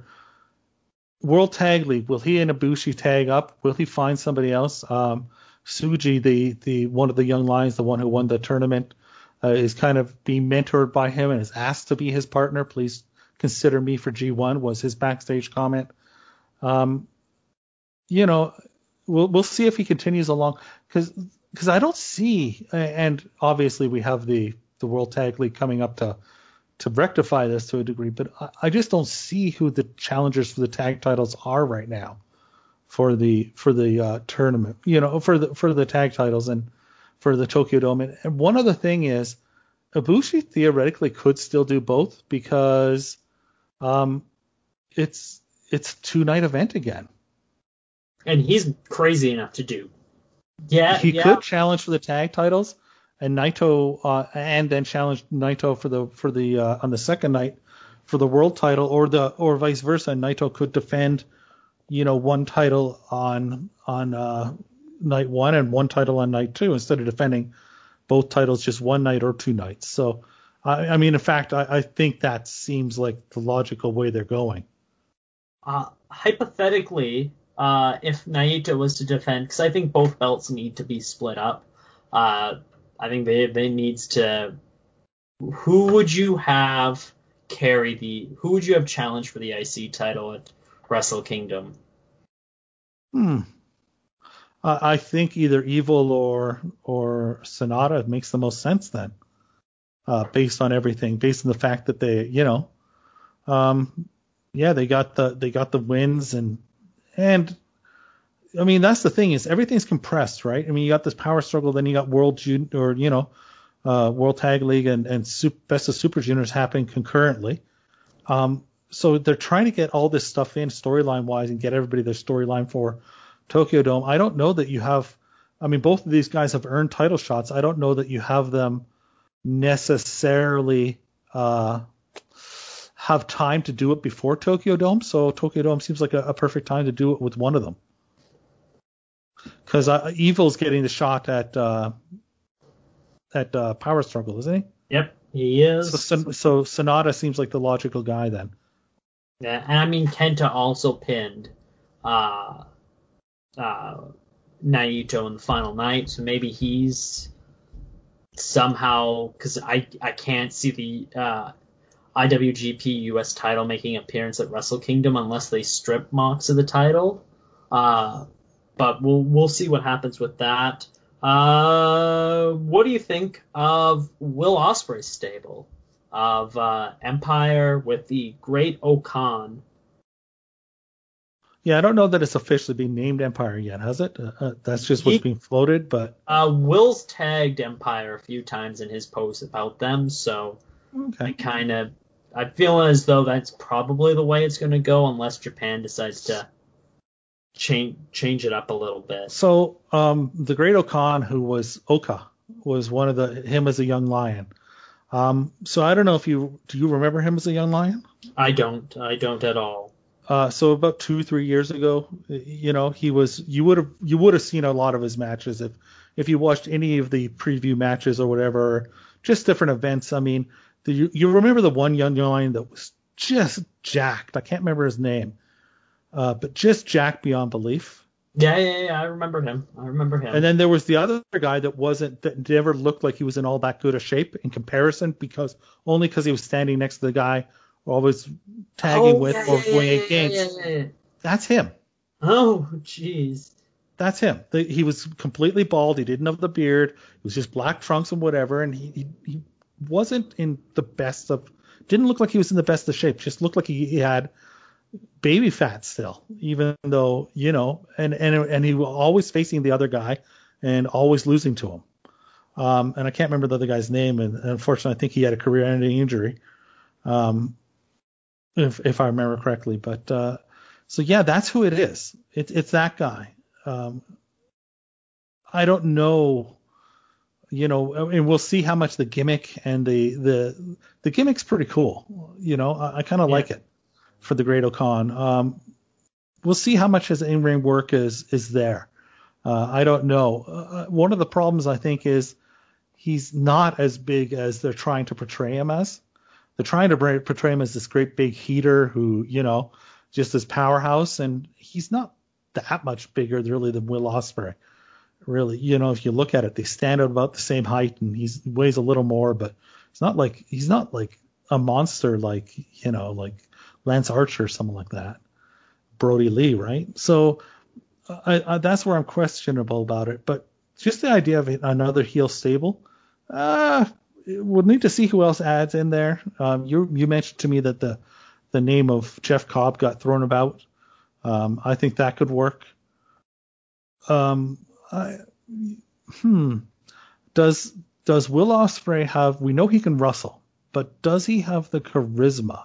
World Tag League. Will he and Ibushi tag up? Will he find somebody else? Um, Suji, the the one of the young lions, the one who won the tournament, uh, is kind of being mentored by him and is asked to be his partner. Please consider me for G one, was his backstage comment. Um, you know, we'll we'll see if he continues along, because because I don't see, and obviously we have the the World Tag League coming up to to rectify this to a degree, but I, I just don't see who the challengers for the tag titles are right now for the for the uh, tournament, you know, for the for the tag titles and for the Tokyo Dome. And, and one other thing is, Ibushi theoretically could still do both, because um, it's it's a two night event again. And he's crazy enough to do. Yeah, He yeah. could challenge for the tag titles, and Naito, uh, and then challenge Naito for the for the uh, on the second night for the world title, or the or vice versa. Naito could defend, you know, one title on on uh, night one and one title on night two, instead of defending both titles just one night or two nights. So, I, I mean, in fact, I, I think that seems like the logical way they're going. Uh, hypothetically, uh, if Naito was to defend, because I think both belts need to be split up. Uh, I think they they needs to. Who would you have carry the? Who would you have challenge for the I C title at Wrestle Kingdom? Hmm. I I think either Evil or or Sonata makes the most sense then, uh, based on everything, based on the fact that they, you know, um, yeah, they got the they got the wins, and and I mean, that's the thing, is everything's compressed, right? I mean, you got this Power Struggle, then you got World Jun or you know, uh, World Tag League and and Sup- Best of Super Juniors happening concurrently. Um, so they're trying to get all this stuff in storyline wise and get everybody their storyline for Tokyo Dome. I don't know that you have. I mean, both of these guys have earned title shots. I don't know that you have them necessarily uh, have time to do it before Tokyo Dome. So Tokyo Dome seems like a, a perfect time to do it with one of them. Because uh, Evil's getting the shot at uh, at uh, Power Struggle, isn't he? Yep, he is. So, Son- so Sonata seems like the logical guy then. Yeah, and I mean Kenta also pinned uh, uh, Naito in the final night, so maybe he's somehow, because I I can't see the uh, I W G P U S title making an appearance at Wrestle Kingdom unless they strip Mox of the title. Uh, but we'll we'll see what happens with that. Uh, what do you think of Will Ospreay's stable of uh, Empire with the Great Okan? Yeah, I don't know that it's officially been named Empire yet, has it? Uh, uh, that's just what's He- being floated, but Uh, Will's tagged Empire a few times in his posts about them, so I okay. kind of I feel as though that's probably the way it's going to go, unless Japan decides to change change it up a little bit. So um, the Great Okan, who was Oka, was one of the him as a young lion. Um, so I don't know if you do you remember him as a young lion? I don't, I don't at all. Uh, so about two, three years ago, you know, he was you would have you would have seen a lot of his matches if if you watched any of the preview matches or whatever, just different events. I mean, the, you, you remember the one young lion that was just jacked. I can't remember his name, uh, but just jacked beyond belief. Yeah, yeah, yeah, I remember him. I remember him. And then there was the other guy that wasn't that never looked like he was in all that good a shape in comparison, because only because he was standing next to the guy always tagging oh, with yeah, or yeah, going yeah, yeah, against. yeah, yeah, yeah. That's him. Oh, jeez. That's him. The, he was completely bald. He didn't have the beard. It was just black trunks and whatever. And he, he, he wasn't in the best of, didn't look like he was in the best of shape. Just looked like he, he had baby fat still, even though, you know, and, and, and he was always facing the other guy and always losing to him. Um, and I can't remember the other guy's name, and, and unfortunately, I think he had a career-ending injury, um, if if I remember correctly. But uh, so yeah, that's who it is. It, it's that guy. Um, I don't know, you know, and we'll see how much the gimmick and the the the gimmick's pretty cool. You know, I, I kind of Yeah. like it for the Great O'Con. Um, we'll see how much his in-ring work is is there. Uh, I don't know. Uh, one of the problems I think is he's not as big as they're trying to portray him as. They're trying to bra- portray him as this great big heater who, you know, just this powerhouse, and he's not that much bigger really than Will Ospreay. Really, you know, if you look at it, they stand at about the same height, and he's, he weighs a little more, but it's not like he's not like a monster like, you know, like Lance Archer or something like that. Brody Lee, right? So I, I, that's where I'm questionable about it. But just the idea of another heel stable, uh, we'll need to see who else adds in there. Um, you you mentioned to me that the the name of Jeff Cobb got thrown about. Um, I think that could work. Um, I, hmm. Does does Will Ospreay have? We know he can wrestle, but does he have the charisma?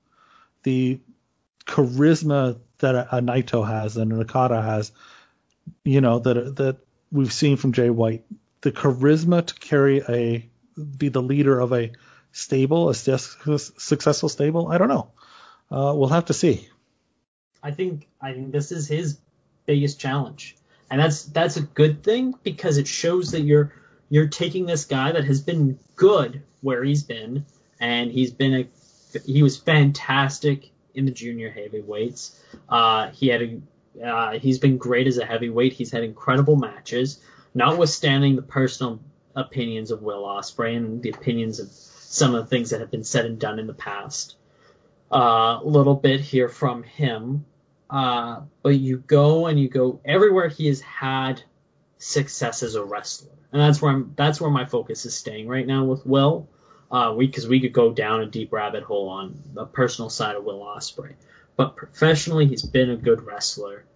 The charisma that a, a Naito has and an Okada has, you know, that that we've seen from Jay White. The charisma to carry a be the leader of a stable, a successful stable. I don't know. Uh, we'll have to see. I think I think this is his biggest challenge, and that's that's a good thing because it shows that you're you're taking this guy that has been good where he's been, and he's been a he was fantastic in the junior heavyweights. Uh, he had a uh, he's been great as a heavyweight. He's had incredible matches, notwithstanding the personal opinions of Will Ospreay and the opinions of some of the things that have been said and done in the past. A uh, little bit here from him. Uh, but you go and you go everywhere he has had success as a wrestler. And that's where I'm, that's where my focus is staying right now with Will. Uh, we, cause we could go down a deep rabbit hole on the personal side of Will Ospreay, but professionally, he's been a good wrestler.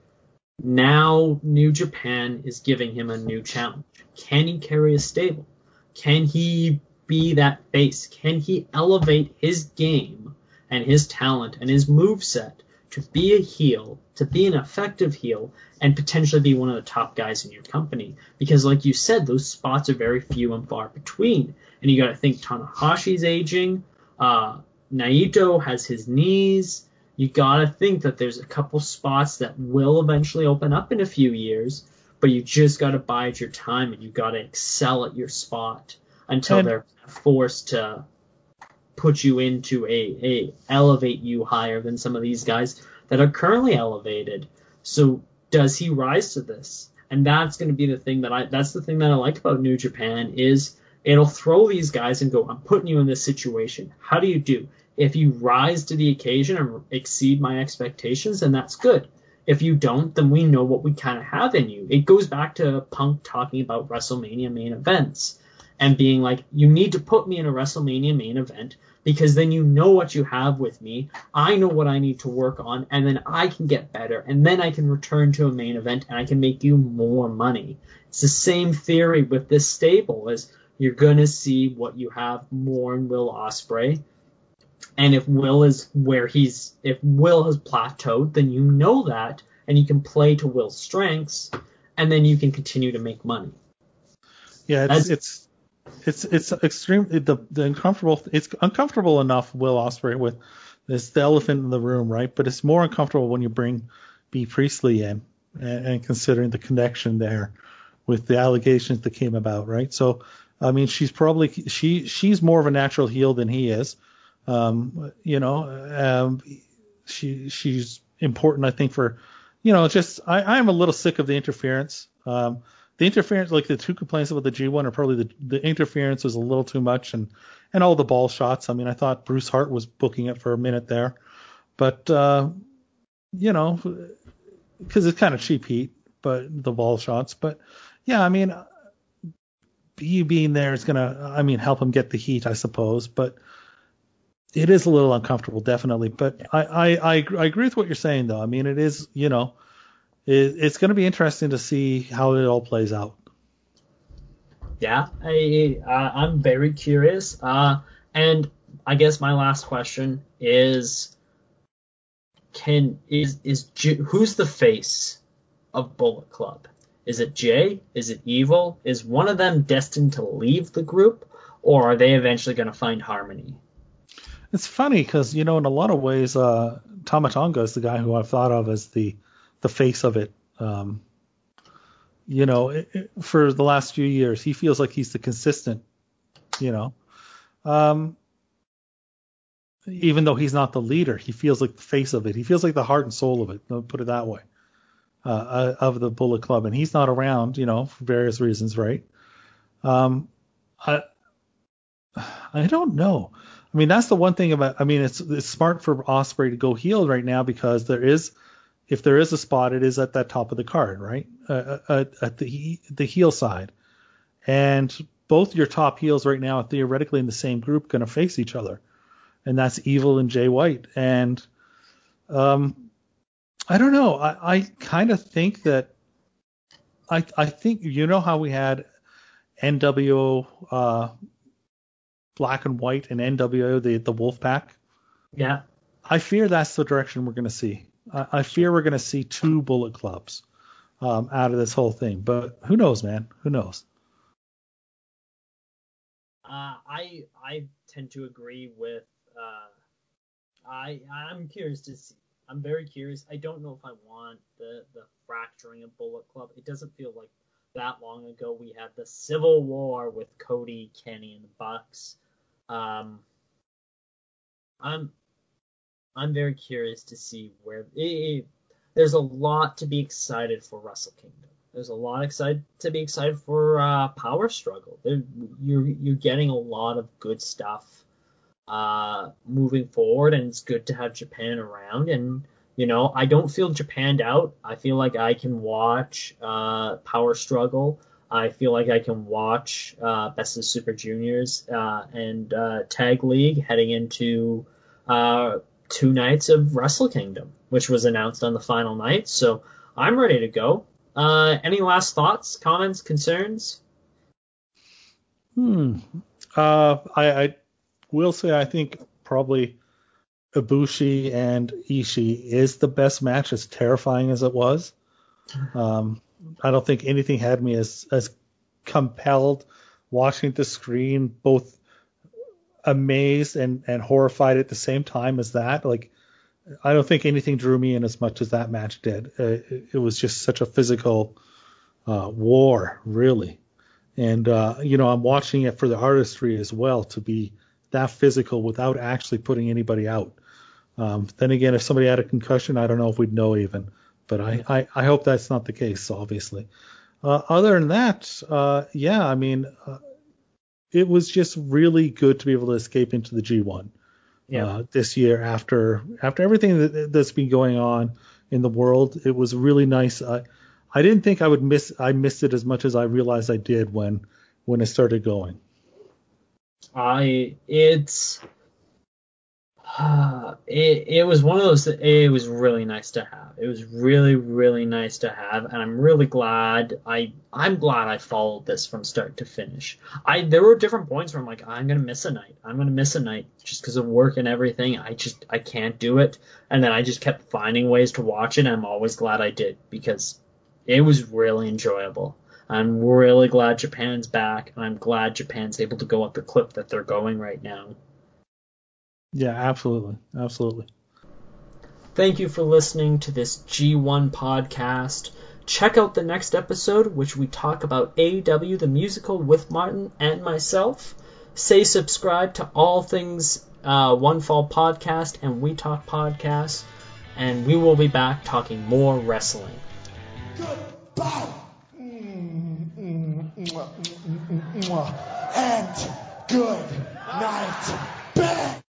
Now New Japan is giving him a new challenge. Can he carry a stable? Can he be that face? Can he elevate his game and his talent and his moveset to be a heel, to be an effective heel, and potentially be one of the top guys in your company? Because like you said, those spots are very few and far between. And you got to think Tanahashi's aging. Uh, Naito has his knees. You got to think that there's a couple spots that will eventually open up in a few years, but you just got to bide your time and you got to excel at your spot until And- they're forced to put you into a, a elevate you higher than some of these guys that are currently elevated. So does he rise to this? And that's going to be the thing that I that's the thing that I like about New Japan is it'll throw these guys and go, I'm putting you in this situation. How do you do? If you rise to the occasion and exceed my expectations, then that's good. If you don't, then we know what we kind of have in you. It goes back to Punk talking about WrestleMania main events and being like, you need to put me in a WrestleMania main event because then you know what you have with me. I know what I need to work on, and then I can get better, and then I can return to a main event, and I can make you more money. It's the same theory with this stable, as you're going to see what you have more in Will Ospreay. And if Will is where he's, if Will has plateaued, then you know that, and you can play to Will's strengths, and then you can continue to make money. Yeah, it's That's, it's it's it's extreme. The the uncomfortable. It's uncomfortable enough. Will Ospreay with this the elephant in the room, right? But it's more uncomfortable when you bring B. Priestley in and, and considering the connection there with the allegations that came about, right? So I mean, she's probably she she's more of a natural heel than he is. Um, you know, um, she she's important, I think, for you know, just I I'm a little sick of the interference. Um, The interference, like the two complaints about the G one, are probably the, the interference was a little too much, and, and all the ball shots. I mean, I thought Bruce Hart was booking it for a minute there, but uh, you know, because it's kind of cheap heat, but the ball shots. But yeah, I mean, you being there is gonna, I mean, help him get the heat, I suppose. But it is a little uncomfortable, definitely. But I I, I, I agree with what you're saying, though. I mean, it is, you know. It's going to be interesting to see how it all plays out. Yeah, I, uh, I'm very curious. Uh, and I guess my last question is, can is is J- who's the face of Bullet Club? Is it Jay? Is it Evil? Is one of them destined to leave the group, or are they eventually going to find harmony? It's funny because, you know, in a lot of ways, uh, Tama Tonga is the guy who I've thought of as the the face of it. Um, you know, it, it, for the last few years, he feels like he's the consistent, you know. Um, even though he's not the leader, he feels like the face of it. He feels like the heart and soul of it. I'll put it that way. Uh, uh, of the Bullet Club, and he's not around, you know, for various reasons, right? Um, I I don't know. I mean, that's the one thing about. I mean, it's it's smart for Ospreay to go heel right now because there is, if there is a spot, it is at that top of the card, right? Uh, at, at the the heel side, and both your top heels right now are theoretically in the same group, going to face each other, and that's Evil and Jay White, and um. I don't know. I, I kind of think that I I think you know how we had N W O uh, Black and White and N W O the the Wolf Pack. Yeah. I fear that's the direction we're going to see. I, I fear we're going to see two Bullet Clubs um, out of this whole thing. But who knows, man? Who knows? Uh, I I tend to agree with. Uh, I I'm curious to see. I'm very curious. I don't know if I want the, the fracturing of Bullet Club. It doesn't feel like that long ago we had the Civil War with Cody, Kenny, and the Bucks. Um, I'm I'm very curious to see where it, it, there's a lot to be excited for Wrestle Kingdom. There's a lot excited to be excited for uh, Power Struggle. There, you're you're getting a lot of good stuff. Uh, moving forward, and it's good to have Japan around. And you know, I don't feel Japanned out. I feel like I can watch uh, Power Struggle. I feel like I can watch uh, Best of Super Juniors uh, and uh, Tag League heading into uh, two nights of Wrestle Kingdom, which was announced on the final night. So I'm ready to go. Uh, any last thoughts, comments, concerns? Hmm. Uh, I, I will say I think probably Ibushi and Ishii is the best match, as terrifying as it was. Um, I don't think anything had me as as compelled watching the screen, both amazed and, and horrified at the same time as that. Like, I don't think anything drew me in as much as that match did. Uh, it, it was just such a physical uh, war, really. And, uh, you know, I'm watching it for the artistry as well, to be that physical without actually putting anybody out. Um, then again, if somebody had a concussion, I don't know if we'd know even. But I, I, I hope that's not the case, obviously. Uh, other than that, uh, yeah, I mean, uh, it was just really good to be able to escape into the G one Yeah. uh, this year after after everything that, that's been going on in the world. It was really nice. I, I didn't think I would miss I missed it as much as I realized I did when when it started going. I it's uh, it it was one of those that it was really nice to have. It was really really nice to have, and I'm really glad I I'm glad I followed this from start to finish. I there were different points where I'm like, I'm gonna miss a night. I'm gonna miss a night just because of work and everything. I just I can't do it, and then I just kept finding ways to watch it. And I'm always glad I did because it was really enjoyable. I'm really glad Japan's back, and I'm glad Japan's able to go at the clip that they're going right now. Yeah, absolutely, absolutely. Thank you for listening to this G one podcast. Check out the next episode, which we talk about A E W the musical with Martin and myself. Say subscribe to all things uh, One Fall Podcast and We Talk Podcast, and we will be back talking more wrestling. Goodbye. Mm, mm, mwah, mm, mm, mwah. And good night, Ben.